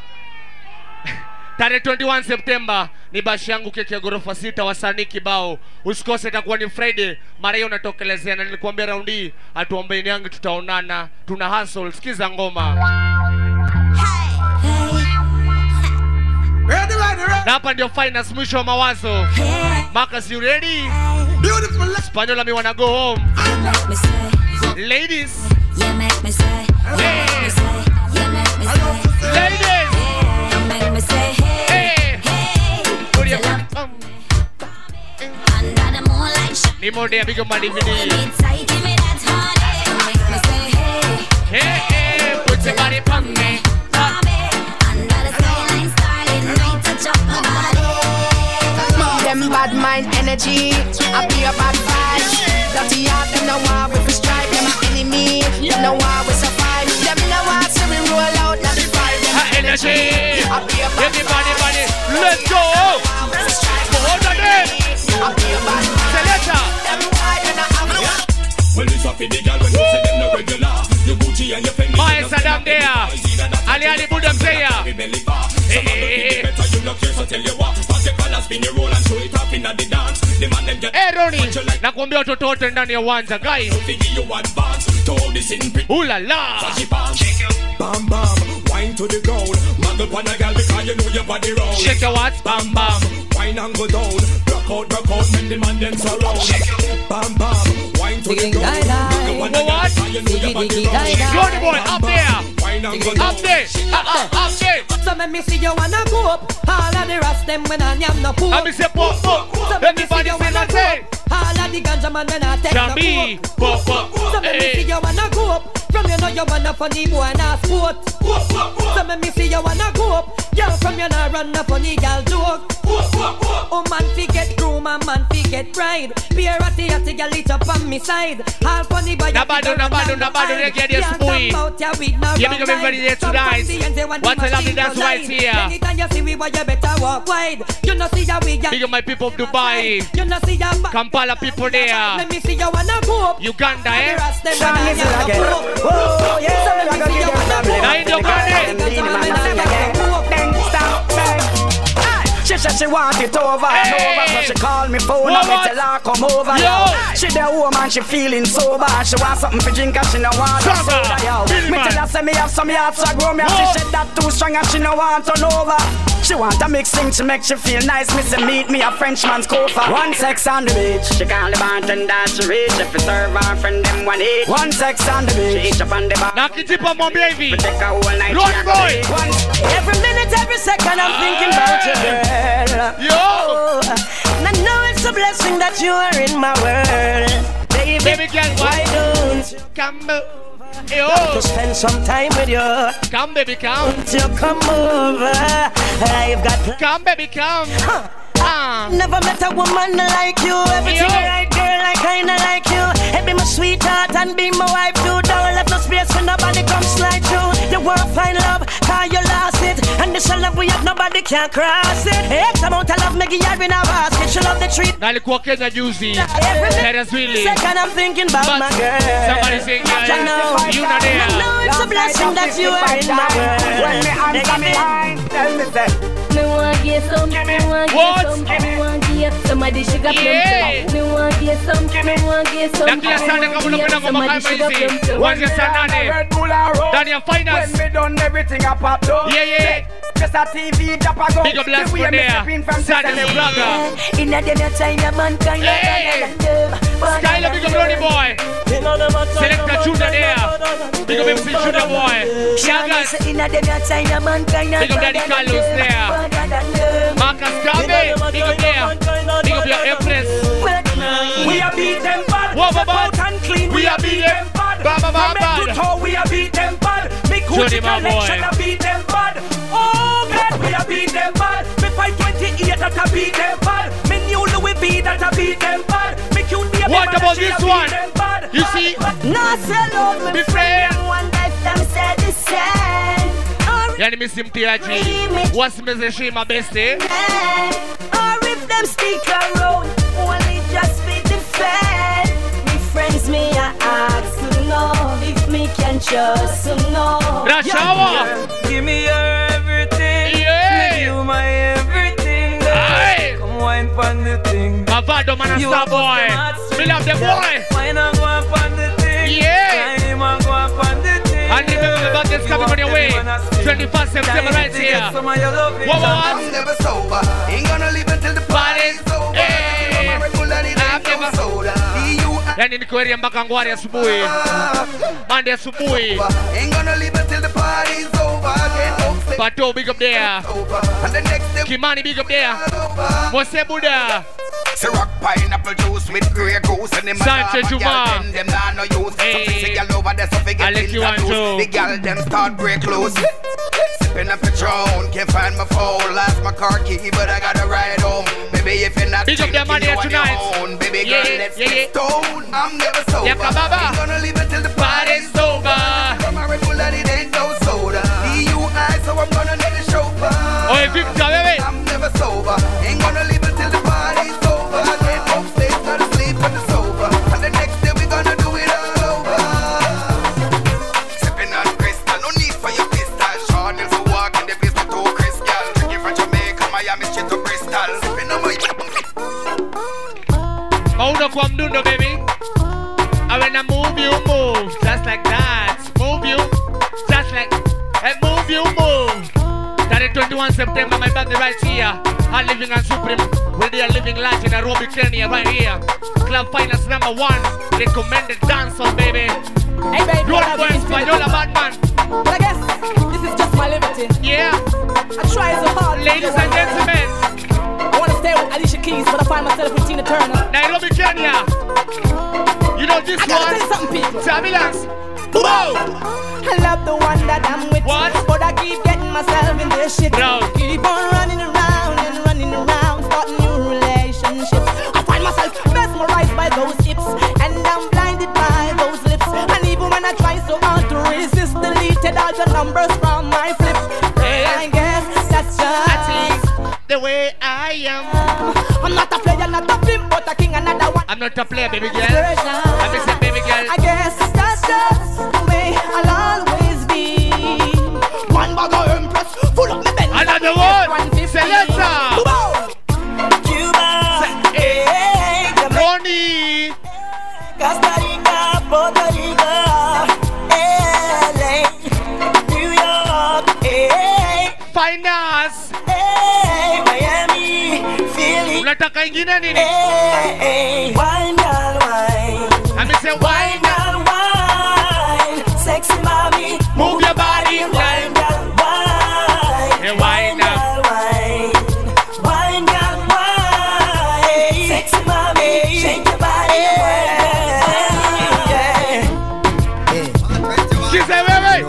Speaker 1: Tarehe twenty-one Septemba ni bashi yangu keki ya gorofa sita, wasanii kibao. Usikose, itakuwa ni Friday. Mara hiyo natokelezea na nilikwambia raundi atuombeeni yangu tutaonana. Tuna hustle, sikiza ngoma.
Speaker 2: Ready, ready, ready.
Speaker 1: Na hapa ndio finance, mwisho wa mawazo. Marcus, you ready?
Speaker 2: Beautiful.
Speaker 1: Spanola, me wanna go home. Ladies.
Speaker 17: You make me say.
Speaker 1: Hey.
Speaker 17: You make me say. You make me say.
Speaker 1: Ladies.
Speaker 17: You make me say hey. Hey.
Speaker 1: Put your um.
Speaker 17: Under the moonlight.
Speaker 1: Ni more day big money video.
Speaker 17: Inside, give me that honey. You make me say hey.
Speaker 1: Hey, hey. Put your body on me.
Speaker 17: Under the skyline, starling night, touch up my body.
Speaker 22: Them bad mind energy, I be a bad vibes. Dirty heart, them no want we fi strive. Them a enemy, them no want we survive. Them no want to we roll out, not the vibe. Them
Speaker 1: a energy,
Speaker 22: I be a bad
Speaker 1: everybody, body, let's go. Hold on there.
Speaker 22: I be a bad
Speaker 1: Selector.
Speaker 22: Them wide and I have no.
Speaker 21: Well, it's a fiddy girl when you say them no regular. You Gucci and your Fendi.
Speaker 1: My Saddam there. Ali Ali Budam Zeya. Hey, hey, hey. Hey Ronnie, nakwambia watoto wote ndani ya uwanja guys. Ooh la la.
Speaker 8: Bam bam, wine to the ground. Muggle pan a girl because you know your body round.
Speaker 1: Shake your what? Bam bam.
Speaker 8: Wine and go down. Rock out, rock out, make the man them surround. Bam bam, wine to the ground.
Speaker 1: What? What? Johnny boy up there. Up there. Up, up, up there.
Speaker 23: So let me see you wanna go up. All of the rest them when I am no poop.
Speaker 1: Let me say pop pop.
Speaker 23: So let me see you wanna go up. All of the ganja man when I take
Speaker 1: Jambi.
Speaker 23: the poop. So let me see you wanna go up. From you know you wanna funny boy and a sport. So let me see you wanna go up. Girl from you know run a funny girl joke. Oh man fi get groom and man fi get bride. Be a ratty ratty girl it up on me side. All funny boy.
Speaker 1: Nabado nabado nabado they get this boy. Yeah, because everybody there tonight. What a lovely dance right here.
Speaker 23: Anytime you see we boy you better walk wide. You know see ya we ya.
Speaker 1: Big up my people of Dubai.
Speaker 23: You know see ya.
Speaker 1: Kampala people there.
Speaker 23: Let me see you wanna go up.
Speaker 1: Uganda eh.
Speaker 23: Oh yeah.
Speaker 2: So let me see you wanna go up.
Speaker 1: Now in your garden.
Speaker 2: She said
Speaker 4: she want it over and over. So she call me phone and me tell her come over. Yo. She the woman, she feeling sober. She want something for drink and she no want no soda. Yo. Me tell her say me have some yards to grow me. She said that too strong and she no want turn over. She want a mix thing to make she feel nice. Me say meet me a Frenchman's cover. One sex on the beach. She call the bartender she reach. If you serve her friend them one eat. One sex on the beach. She eat up on the bar.
Speaker 1: Knock it up on my baby.
Speaker 4: Take a whole night.
Speaker 1: Run boy.
Speaker 4: Every minute, every second I'm thinking about you, girl.
Speaker 1: Yo.
Speaker 4: Oh, and I know it's a blessing that you are in my world. Baby,
Speaker 1: baby girl,
Speaker 4: why don't you
Speaker 1: come Yo.
Speaker 4: to spend some time with you?
Speaker 1: Come baby, come.
Speaker 4: Won't you come over? I've got
Speaker 1: come baby, come. Huh.
Speaker 4: Uh. Never met a woman like you. Everything right, girl, I kinda like you. Hey, be my sweetheart and be my wife too. Don't left no space for nobody come slide through. You won't find love, cause you lost it. And this love we have, nobody can cross it. X amount of love, make you in a basket. She love the treat.
Speaker 1: Nalikuwa Kenya juzi. That is really.
Speaker 4: Second I'm thinking about my girl.
Speaker 1: Somebody saying, yeah,
Speaker 4: know,
Speaker 1: you not there.
Speaker 4: I know it's a blessing that you are in my world.
Speaker 12: When me answer me line, tell me say.
Speaker 6: Me want get some, me want get some, me want get somebody sugar plum. Me want get some, me want get some.
Speaker 1: Nakila sana kama unapenda ngoma kama hizi. Wanze sana nane. Ndani ya finance.
Speaker 12: When me done everything I pop up.
Speaker 1: Yeah yeah.
Speaker 12: Just a T V drop a go.
Speaker 1: Big up blast for there. Sana the blogger.
Speaker 6: Inna dem ya China man can you
Speaker 1: Skyler, big up Ronnie boy. Select a shooter there. Big up M C shooter boy. Shagas.
Speaker 6: Inna dem ya China man can you
Speaker 1: big up Daddy Carlos there. Marcus Gabe, big up there. Big up your Empress.
Speaker 8: We are beat them bad.
Speaker 1: What about
Speaker 8: and clean? We are beat them bad.
Speaker 1: Baba
Speaker 8: From head to toe, we are beat them bad. Big Gucci collection, I beat them bad. Oh God, we are beat them bad. Me five twenty-eight that I beat them bad. Me new Louis V that I beat them bad. Me cute baby.
Speaker 1: What about this one? You see?
Speaker 6: No sell out
Speaker 1: me friend.
Speaker 6: One life them said the same.
Speaker 1: Yani misi mtiaji. Wasimezeshe my bestie.
Speaker 6: Or if them stick around, only just be the fan. Me friends me I ask to know if me can trust to know.
Speaker 1: Rashawa.
Speaker 8: Give me your everything.
Speaker 1: Yeah.
Speaker 8: Give you my everything. Aye. Come wine pon the thing.
Speaker 1: Mavado man a star boy. Me love the boy.
Speaker 8: Why not go up on the thing?
Speaker 1: Yeah.
Speaker 8: Why not go up on the thing?
Speaker 1: And remember the buckets coming on your way. twenty-first September right here. What what?
Speaker 2: I'm never sober. Ain't gonna leave until the party's over.
Speaker 1: Hey.
Speaker 2: I'm regularly never soda.
Speaker 1: Yani niko area mpaka ngwari asubuhi. Mande asubuhi.
Speaker 2: Ain't gonna leave until the party's over.
Speaker 1: Pato big up there. Kimani big up there. Mose Buddha.
Speaker 2: Ciroc pineapple juice with grey goose and them
Speaker 1: Sanchez Juma.
Speaker 2: Them nah no use. Hey. So over there, so forget the girl them start break close. Sipping a Patron, can't find my phone. Lost my car key, but I gotta ride home. Baby, if you're not
Speaker 1: big up their money tonight.
Speaker 2: Own. Baby
Speaker 1: yeah,
Speaker 2: girl, let's
Speaker 1: yeah, yeah.
Speaker 2: get stoned. I'm never sober.
Speaker 1: Yeah,
Speaker 2: ain't gonna leave until the party's over. From my regular, it ain't no soda. D U I, so I'm gonna let the show by.
Speaker 1: Oh, Victor, baby.
Speaker 2: I'm never sober. Ain't gonna leave until the party's over. I can't upstairs, gotta sleep on the sofa. And the next day we gonna do it all over. Sipping on crystal, no need for your pistol. Sean is a walk in the place with two crystal. Drinking from Jamaica, Miami, straight to Bristol. Sipping on my
Speaker 1: Mauno kwa mdundo, baby. And when I move, you move. Just like that. Move you. Just like hey, move, you move. That is twenty-first September, my birthday right here. I'm living on Supreme. We're there living large in Nairobi, Kenya, right here. Club Finance number one. Recommended dancehall, baby.
Speaker 23: Hey, baby.
Speaker 1: Road boy, Española, Batman.
Speaker 23: But I guess this is just my liberty.
Speaker 1: Yeah.
Speaker 23: I try so hard.
Speaker 1: Ladies and gentlemen.
Speaker 23: I want to stay with Alicia Keys, but I find myself with Tina Turner.
Speaker 1: Nairobi, Kenya. You know this
Speaker 23: I
Speaker 1: one?
Speaker 23: gotta tell you something, people.
Speaker 1: Tabulance. Whoa!
Speaker 23: I love the one that I'm with.
Speaker 1: What?
Speaker 23: But I keep getting myself in this shit.
Speaker 1: Bro.
Speaker 23: Keep on running around and running around, starting new relationships. I find myself mesmerized by those hips, and I'm blinded by those lips. And even when I try so hard to resist, deleted all the numbers from my flips.
Speaker 1: Hey.
Speaker 23: I guess that's just
Speaker 1: the way I am.
Speaker 23: I'm not a player, not a pimp, but a king, another one.
Speaker 1: I'm not a player, baby girl. I'm just a baby girl.
Speaker 23: I guess that's just the way I'll always be. One bag of Empress, full of me Benz.
Speaker 1: Another one. Selector. finance.
Speaker 5: Hey, Miami, feeling.
Speaker 1: Unataka ingine nini?
Speaker 5: Hey, hey, wine, girl, wine.
Speaker 1: Let me say wine,
Speaker 5: girl, wine. Sexy mommy,
Speaker 1: move your body,
Speaker 5: wine, girl, wine.
Speaker 1: Hey, wine,
Speaker 5: girl, wine. Wine, girl, wine. Sexy mommy, shake your body, yeah.
Speaker 1: She said, baby.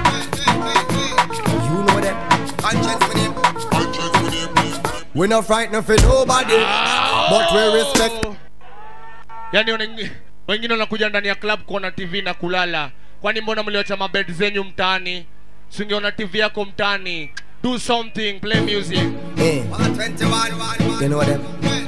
Speaker 2: You know that. Conscience with him. Conscience with him. We not frightened for nobody, but we respect.
Speaker 1: Yani wengine wanakuja ndani ya club kuona T V na kulala. Kwani mbona mlioacha mabed zenyu mtaani? Singeona T V yako mtaani. Do something, play music.
Speaker 2: Hey. You know them.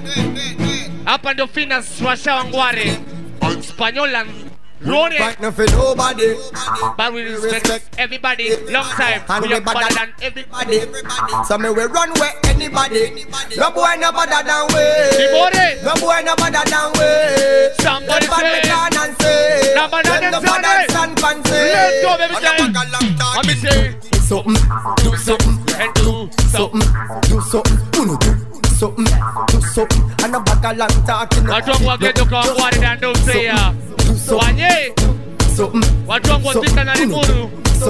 Speaker 1: Hapa ndio finance washa ngware. Spanyola Rone.
Speaker 2: Fighting for nobody,
Speaker 1: but we respect everybody. Long time.
Speaker 2: And we better than everybody. So me we run where anybody. No boy no better than we. No boy no better than we.
Speaker 1: Somebody say.
Speaker 2: Number nine and fancy.
Speaker 1: Let's go, baby. Let me say.
Speaker 2: Something, do something,
Speaker 1: and do
Speaker 2: something, do something, do something, do something, and a bag of long talking.
Speaker 1: Watu wangu wageto kwa ngware na ndo mseya. Wanye watu wangu watika na limuru.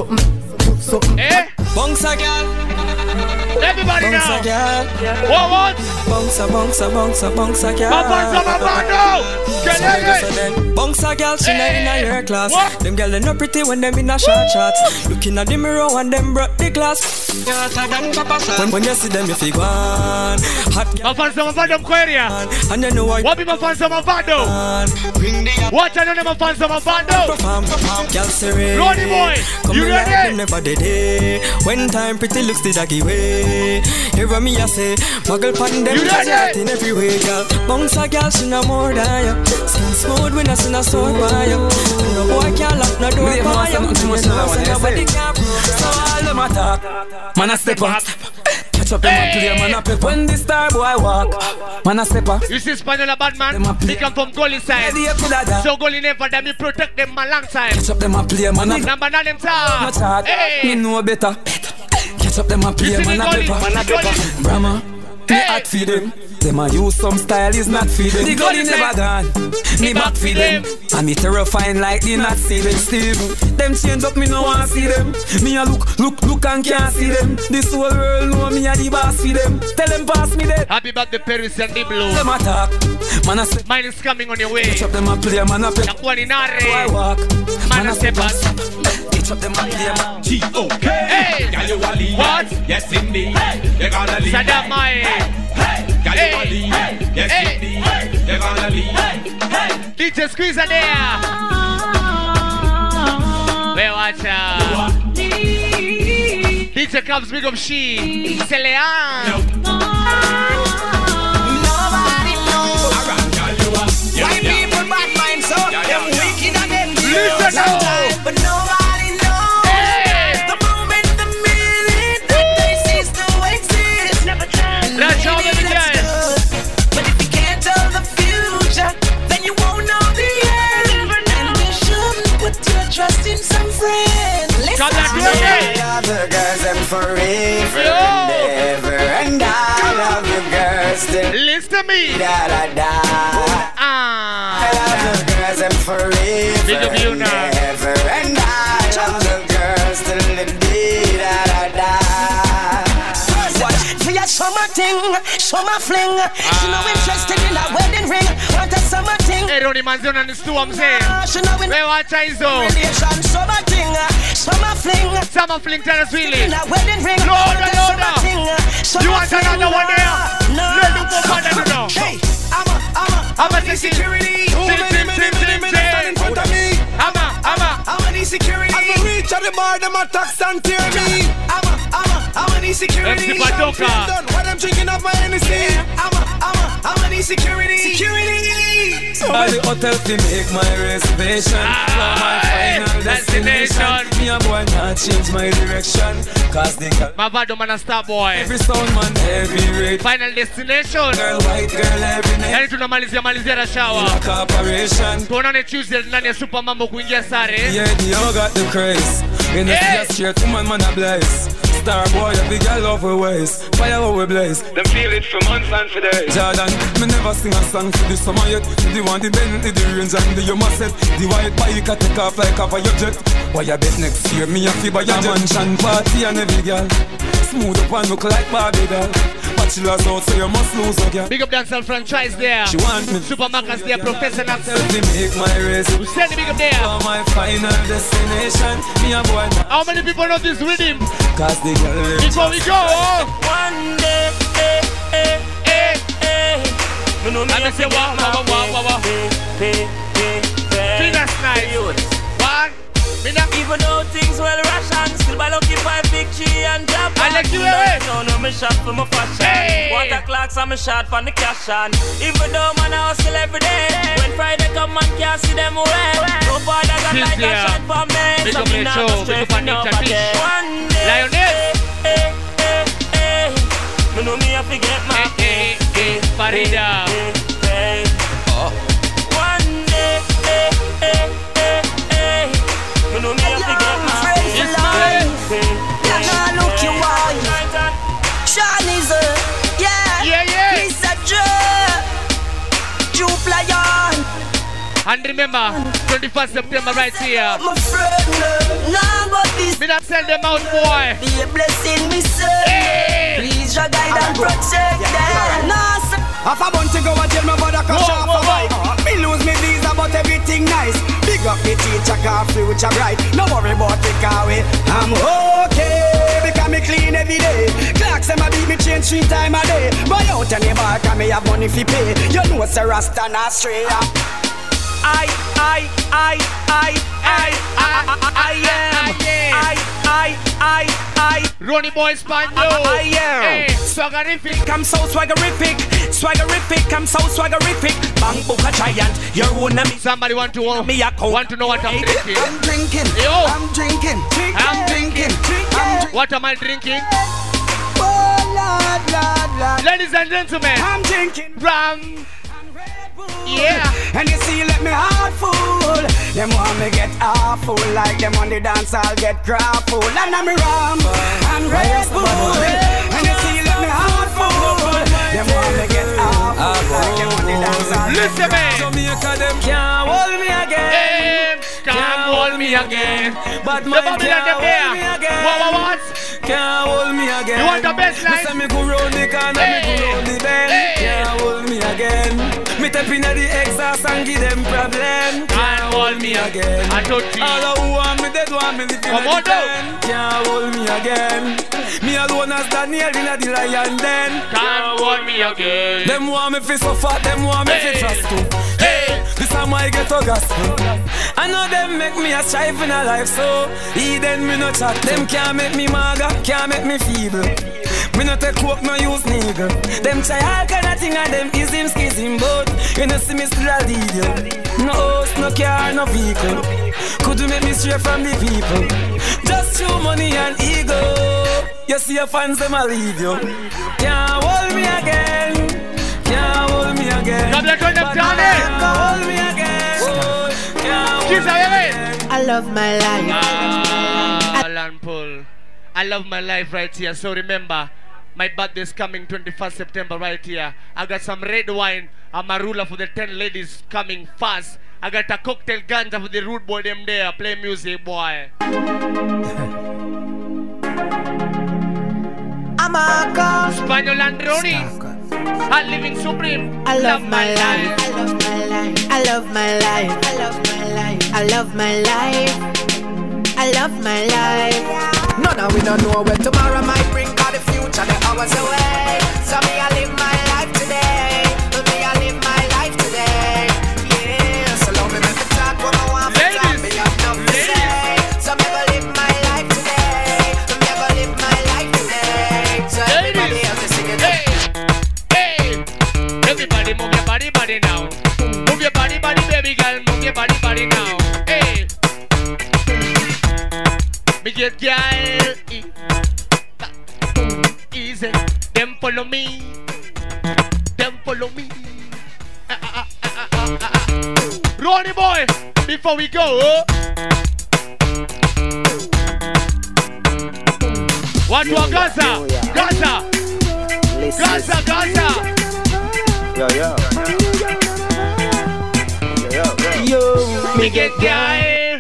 Speaker 1: Eh?
Speaker 8: Bongsa girl.
Speaker 1: Everybody now.
Speaker 8: Bongsa girl.
Speaker 1: What what?
Speaker 8: Bongsa bongsa bongsa bongsa girl.
Speaker 1: Bongsa mabando. Kelele.
Speaker 8: Bongsa girl, she not in her class. Them girl they no pretty when them in a short shots. Looking at the mirror and them broke the glass. When, when you see them you feel one.
Speaker 1: Mafansa mabando mkweria.
Speaker 8: And you know what?
Speaker 1: Wapi mafansa mabando? Watch I know them mafansa mabando.
Speaker 8: Girl say
Speaker 1: Ronnie boy, you ready?
Speaker 8: Never did it. When time pretty looks the doggy way. Hear me I say, muggle pan them cause in every way, girl. Bongsa girl, she no more than you. Skin smooth when I see a sword by you. No boy can't lock no door by you. Nobody can. So all them attack. Man a step up. Catch up them a play, man a pep. When the star boy walk, man a step up.
Speaker 1: You see Spaniel bad man? He come from goalie side. So goalie never them, he protect them a long time.
Speaker 8: Catch up them a play, man a
Speaker 1: number nine them talk.
Speaker 8: Hey, me know better. Catch up them a play, man a pepper. Brahma, me hot feed them. Them a use some style is not feed them. The goalie never done. Me back feed them. And me terrifying like the not see them. Steve, them change up, me no want see them. Me a look, look, look and can't see them. This whole world know me a the boss feed them. Tell them pass me that.
Speaker 1: Happy birthday Paris and the blue.
Speaker 8: Them attack. Man a step.
Speaker 1: Mine is coming on your way.
Speaker 8: Catch up them a play, man a pep.
Speaker 1: I
Speaker 8: walk.
Speaker 1: Man a step us.
Speaker 8: Catch up them a play, man.
Speaker 21: G O K.
Speaker 1: Hey.
Speaker 21: Girl you a lead.
Speaker 1: What?
Speaker 21: Yes indeed. You gotta lead.
Speaker 1: Saddam Mae.
Speaker 21: Girl you a lead. Yes indeed. You gotta lead.
Speaker 1: D J Squeezer there. Where watch out. D J Cubs big up she. Celean.
Speaker 5: Nobody knows. Why people bad mind so them wicked and them
Speaker 1: listen now.
Speaker 5: But nobody knows.
Speaker 1: Hey.
Speaker 5: The moment, the minute that they cease to exist. Never change.
Speaker 1: Let's go, baby girl.
Speaker 5: But if you can't tell the future, then you won't know the end. And you shouldn't put your trust in some friends. Listen to
Speaker 4: me. I love the girls them forever and ever, and I love the girls still.
Speaker 1: Listen to me.
Speaker 4: Da da da.
Speaker 1: Ah.
Speaker 4: I love the girls them forever and ever, and I love the girls still. Da da da.
Speaker 5: For your summer thing, summer fling. She no interested in a wedding ring. Want a summer thing.
Speaker 1: Hey, Ronnie Manzion and the stew, I'm saying.
Speaker 5: She no in
Speaker 1: where watch I so.
Speaker 5: Relation, summer thing, summer fling.
Speaker 1: Summer fling, tell us really.
Speaker 5: In a wedding ring.
Speaker 1: Loader, loader. You want another one there?
Speaker 5: No.
Speaker 1: Let me go for that, you know.
Speaker 5: Hey, I'm a, I'm a,
Speaker 1: I'm a security. Sim, sim, sim, sim, sim.
Speaker 5: In front of me.
Speaker 1: I'm a, I'm a,
Speaker 5: I'm a security.
Speaker 8: As we reach at the bar, them attacks and tear me.
Speaker 5: I'm a, I'm a, I'm a security.
Speaker 1: Let's see Badoka.
Speaker 8: Why them drinking up my Hennessy?
Speaker 5: I'm a, I'm a, I'm a security. Security.
Speaker 8: All the hotel to make my reservation. Now my final destination. Me a boy not change my direction. Cause they got
Speaker 1: my bad man a star boy.
Speaker 8: Every sound man, every rate.
Speaker 1: Final destination.
Speaker 8: Girl, white girl, every night.
Speaker 1: Yani tunamalizia malizia na shower.
Speaker 8: Corporation.
Speaker 1: Tuonane Tuesday ndani ya Super Mambo kuingia sare.
Speaker 8: Yeah, you got the craze. In the
Speaker 1: hey.
Speaker 8: street, woman man a bless. Star boy, every girl love we ways. Fire how we blaze. Them feel it for months and for days. Jordan, me never sing a song for the summer yet. The one the Bentley, the range and the Yuma set. The white bike I take off like half of your jet. Why you bet next year me a fi buy a mansion party and every girl smooth up and look like Barbie doll. Bachelor's out, so you must lose a girl.
Speaker 1: Big up dancehall franchise there.
Speaker 8: She want me.
Speaker 1: Super Macas there, Professor Naxel.
Speaker 8: They make my race.
Speaker 1: We send the big up there.
Speaker 8: For my final destination, me a boy.
Speaker 1: How many people know this rhythm?
Speaker 8: Cause the girl.
Speaker 1: Before we go.
Speaker 5: One day, eh, eh, eh, eh. Me know me
Speaker 1: I'm say wow, wow, wow, wow, wow. Fingers nice. One.
Speaker 5: Even though things well ration, still by lucky five big tree and drop.
Speaker 1: I like you, eh?
Speaker 5: No, no, me shot for my fashion.
Speaker 1: Hey.
Speaker 5: Water clocks and me shot for the cash on. Even though man I hustle every day. When Friday come man can't see them away. No bother got like a shot for me.
Speaker 1: Big up the show, big up Anita Fish.
Speaker 5: One day,
Speaker 1: Lioness.
Speaker 5: eh, eh, eh, eh. Me know me have to get my
Speaker 1: eh, eh, eh, Farida.
Speaker 5: eh, eh, eh. Oh. One day, eh, eh, eh, eh. Me know me have to get my
Speaker 22: It's mine. Yeah, now look you why. Sean is a yeah,
Speaker 1: yeah, yeah.
Speaker 22: He's a Joe, Joe Lion.
Speaker 1: And remember, twenty-first September right here.
Speaker 22: My friend, now but this.
Speaker 1: Me not send them out, boy.
Speaker 22: Be a blessing, me say.
Speaker 1: Hey.
Speaker 22: Please, your guide and protect them. Nah, sir.
Speaker 4: Half a bunch to go and tell me about the crash off a bike. Me lose me visa but everything nice. Big up the teacher car future bright. No worry about the car way. I'm okay because me clean every day. Clocks and my beat me change three times a day. Buy out any bar and me have money fi pay. You know it's a Rasta not straight up.
Speaker 5: I, I, I, I, I, I, I am. I, I, I, I.
Speaker 1: Ronnie Boy Spaniel.
Speaker 5: I am.
Speaker 1: Hey, swaggerific.
Speaker 5: I'm so swaggerific. Swaggerific. I'm so swaggerific. Bang book a giant. You're one of me.
Speaker 1: Somebody want to uh,
Speaker 5: me a
Speaker 1: want to know what I'm drinking?
Speaker 4: I'm drinking.
Speaker 1: Yo.
Speaker 4: I'm drinking. I'm drinking. I'm drinking.
Speaker 1: What am I drinking?
Speaker 4: Oh, Lord, Lord, Lord.
Speaker 1: Ladies and gentlemen,
Speaker 4: I'm drinking
Speaker 1: rum. Yeah.
Speaker 4: And you see, let me heart full. Them want me get awful. Like them on the dance, I'll get grappled. And I'm rum and Red Bull. And you see, let me heart full. Them want me get awful. Like them on the dance, I'll get
Speaker 1: listen, man.
Speaker 8: Jamaica, them can't hold me again.
Speaker 1: Hey, can't hold me again.
Speaker 8: But my can't hold me again.
Speaker 1: What, what, what?
Speaker 8: Can't hold me again.
Speaker 1: You want the best life?
Speaker 8: Me say me go round the corner, me go round the bend. Can't hold me again. Me tap inna the exhaust and give them problem.
Speaker 1: Can't hold me again. I told you.
Speaker 8: All who want me dead want me live in the den. Can't hold me again. Me alone as Daniel inna the lion den.
Speaker 1: Can't hold me again.
Speaker 8: Them want me fi suffer, them want me fi trust too. Hey, this is my ghetto gospel. I know them make me a strive in a life, so Eden me no chat. Them can't make me maga, can't make me feeble. Me no take coke, no use nigga. Them try all kind of thing and them is him skizim, but you know see me still a lead you. No house, no car, no vehicle. Could you make me stray from the people? Just through money and ego. You see your fans, them a leave you. Can't hold me again. Can't hold me again.
Speaker 1: God bless you, them
Speaker 8: Can't hold me again. Can't hold me again.
Speaker 22: I love my life.
Speaker 1: Ah, Alan Paul. I love my life right here. So remember, my birthday is coming twenty-first September right here. I got some red wine, a marula for the ten ladies coming fast. I got a cocktail ganja for the rude boy them there. Play music, boy.
Speaker 22: I'm a god.
Speaker 1: Spaniel and Ronnie. Hot living supreme.
Speaker 22: I love my life. I love my life. I love my life. I love my life. I love my life. I love my life.
Speaker 4: None of we don't know where tomorrow might bring. Cause the future, the hours away.
Speaker 22: So me, I live my life today. So me, I live my life today. Yeah.
Speaker 4: So love me, make me talk when I want to talk. Me have nothing to say.
Speaker 22: So me, I live my life today. So me, I live my life today. So everybody else is singing.
Speaker 1: Hey, hey, everybody move your body, body now. Move your body, body, baby girl. Move your body, body now. Hey. Me get girl e- easy. Them follow me. Them follow me. Ah, ah, ah, ah, ah, ah. Ronnie boy, before we go. Watu wa Gaza, Gaza, Gaza, Gaza.
Speaker 12: Yo, yo.
Speaker 8: Yo, me get guy.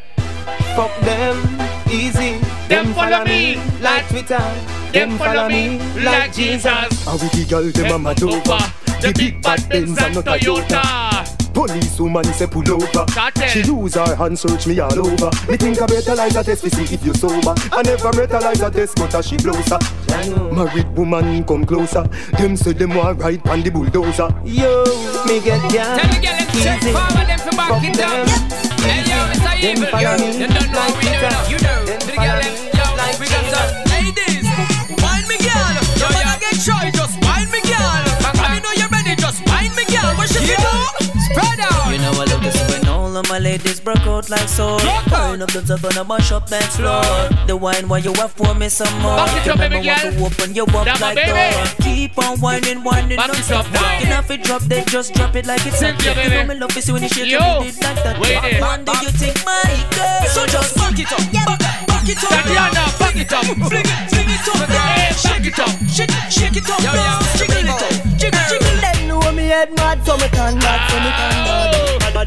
Speaker 8: Fuck them, easy.
Speaker 1: Them follow me
Speaker 8: like Twitter.
Speaker 1: Them follow me like Jesus.
Speaker 12: And with the girl, them a mad over. The big bad Benz and not Toyota. Police woman say pull over. She use her hand search me all over. Me think I better like a test to see if you sober. I never better like a test but she blows her. Married woman come closer. Them say them want ride on the bulldozer.
Speaker 8: Yo, me get down.
Speaker 3: Tell the girl them check forward, them to back it up. Hey yo, it's a evil girl. You don't know we do now. You know. To the girl them, yo, like we got some ladies. Wine me girl. Yo, wanna get shy, just wine me girl. I know you're ready, just wine me girl. What should you do? Spread out.
Speaker 5: You know I love this when all of my ladies broke out like so. Burn up the top and I mash up next floor. The wine while you have for me some more. Remember want to open your up like door. Keep on whining, whining, don't stop. You know if it drop, they just drop it like it's a You know me love is when you shake it like that. One day you take my girl, so just back it up, back it up,
Speaker 1: Tatiana, back it up,
Speaker 5: fling it, fling it up,
Speaker 1: shake it up,
Speaker 5: shake, shake it up, jiggle it up, jiggle, jiggle.
Speaker 6: Them know me head mad, so me turn mad, so me turn mad.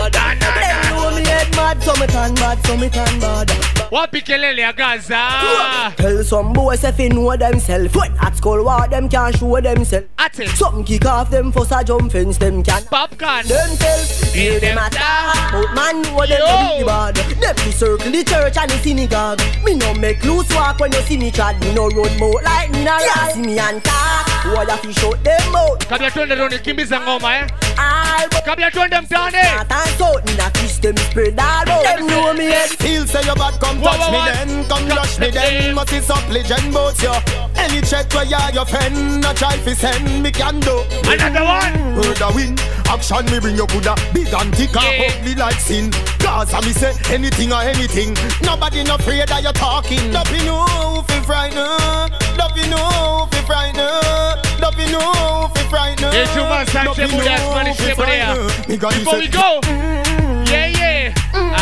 Speaker 6: Them know me head mad, so me turn mad, so me turn mad.
Speaker 1: Wapi kelele ya Gaza?
Speaker 6: Tell some boys if they know themselves. When at school war, them can't show themselves.
Speaker 1: At it.
Speaker 6: Something kick off them for a jump fence, them can
Speaker 1: popcorn
Speaker 6: themselves. Hear them attack, but man know them no be bad. Them be circle the church and the synagogue. Me no make loose walk when you see me trad. Me no run mouth like me na ride. See me and talk, why you fi shut them out?
Speaker 1: Kabla tuende roni kimbiza ngoma eh. Kabla tuende mtaani.
Speaker 6: Thanks out me na kiss them spread all out. Them know me head.
Speaker 12: Feel say your bad come touch me then, come rush me then. Must is up legend boats yo. Any check where you your friend, not try fi send me can do.
Speaker 1: Another one.
Speaker 12: Word a win, action me bring your Buddha. Big and thick and ugly like sin. Cause I me say anything or anything. Nobody not afraid that you're talking. Don't be no fi frightened. Don't be no fi frightened. Don't be no fi frightened.
Speaker 1: It's your man Sanchez Buddha, Spanish Buddha. Before we go, yeah yeah.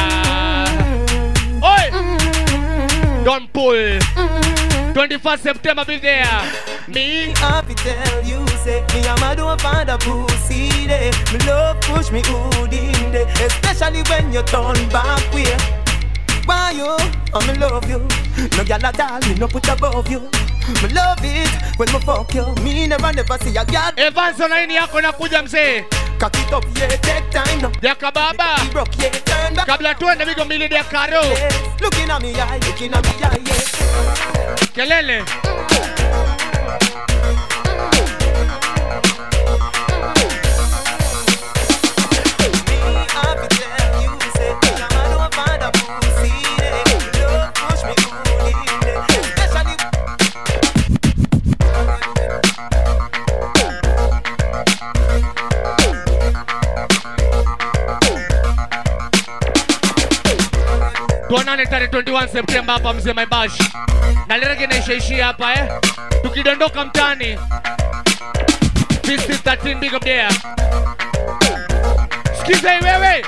Speaker 1: Ah, oi, don't pull. twenty-first September be there. Me
Speaker 8: happy tell you say me and my don't find a pussy day. Me love push me good in day, especially when you turn back way. Why you? I me love you. No gyal at all, me no put above you. Me love it when me fuck you. Me never never see a gyal.
Speaker 1: Evans online yako nakuja mzee.
Speaker 8: Cock it up, yeah, take time now.
Speaker 1: Ya kababa.
Speaker 8: Broke, yeah, turn back.
Speaker 1: Kabla tuende bigo mili dia karo.
Speaker 8: Yes. Looking at me eye, looking at me eye, yes.
Speaker 1: Kelele. Tuonane tarehe twenty-first September hapa mzee Maibash. Na lirege naishaishia hapa eh. Tukidondoka mtani. Fist thirteen big up there. Skiza wewe.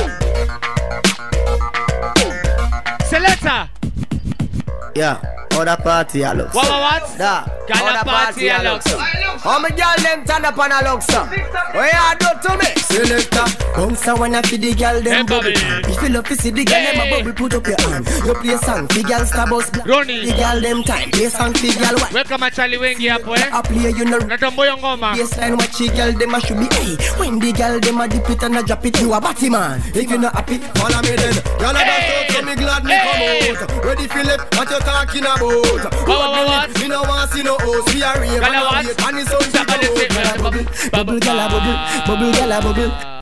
Speaker 1: Seleta.
Speaker 6: Yeah, other party I look.
Speaker 1: What what?
Speaker 6: Da.
Speaker 1: Other party I look.
Speaker 6: How me girl them turn up on a look so. What you do to me? Selector. Bounce when I feed the girl them bubble. If you love to see the girl them a bubble, put up your hand. You play a song, the girl star boss black.
Speaker 1: Ronnie.
Speaker 6: The girl them time, play a song, the girl white.
Speaker 1: Welcome Charlie Wengi hapo eh.
Speaker 6: I play you know.
Speaker 1: Natomboyo ngoma.
Speaker 6: Baseline watch the girl them a should be hey. When the girl them a dip it and a drop it, you a batty man. If you not happy, follow me then. Y'all a dance out, so me glad me come out. Ready Philip, what you talking about?
Speaker 1: What what what?
Speaker 6: Me no want see no host, we are real.
Speaker 1: Gala what?
Speaker 6: And it's on the bubble, bubble, gala bubble, bubble, gala bubble.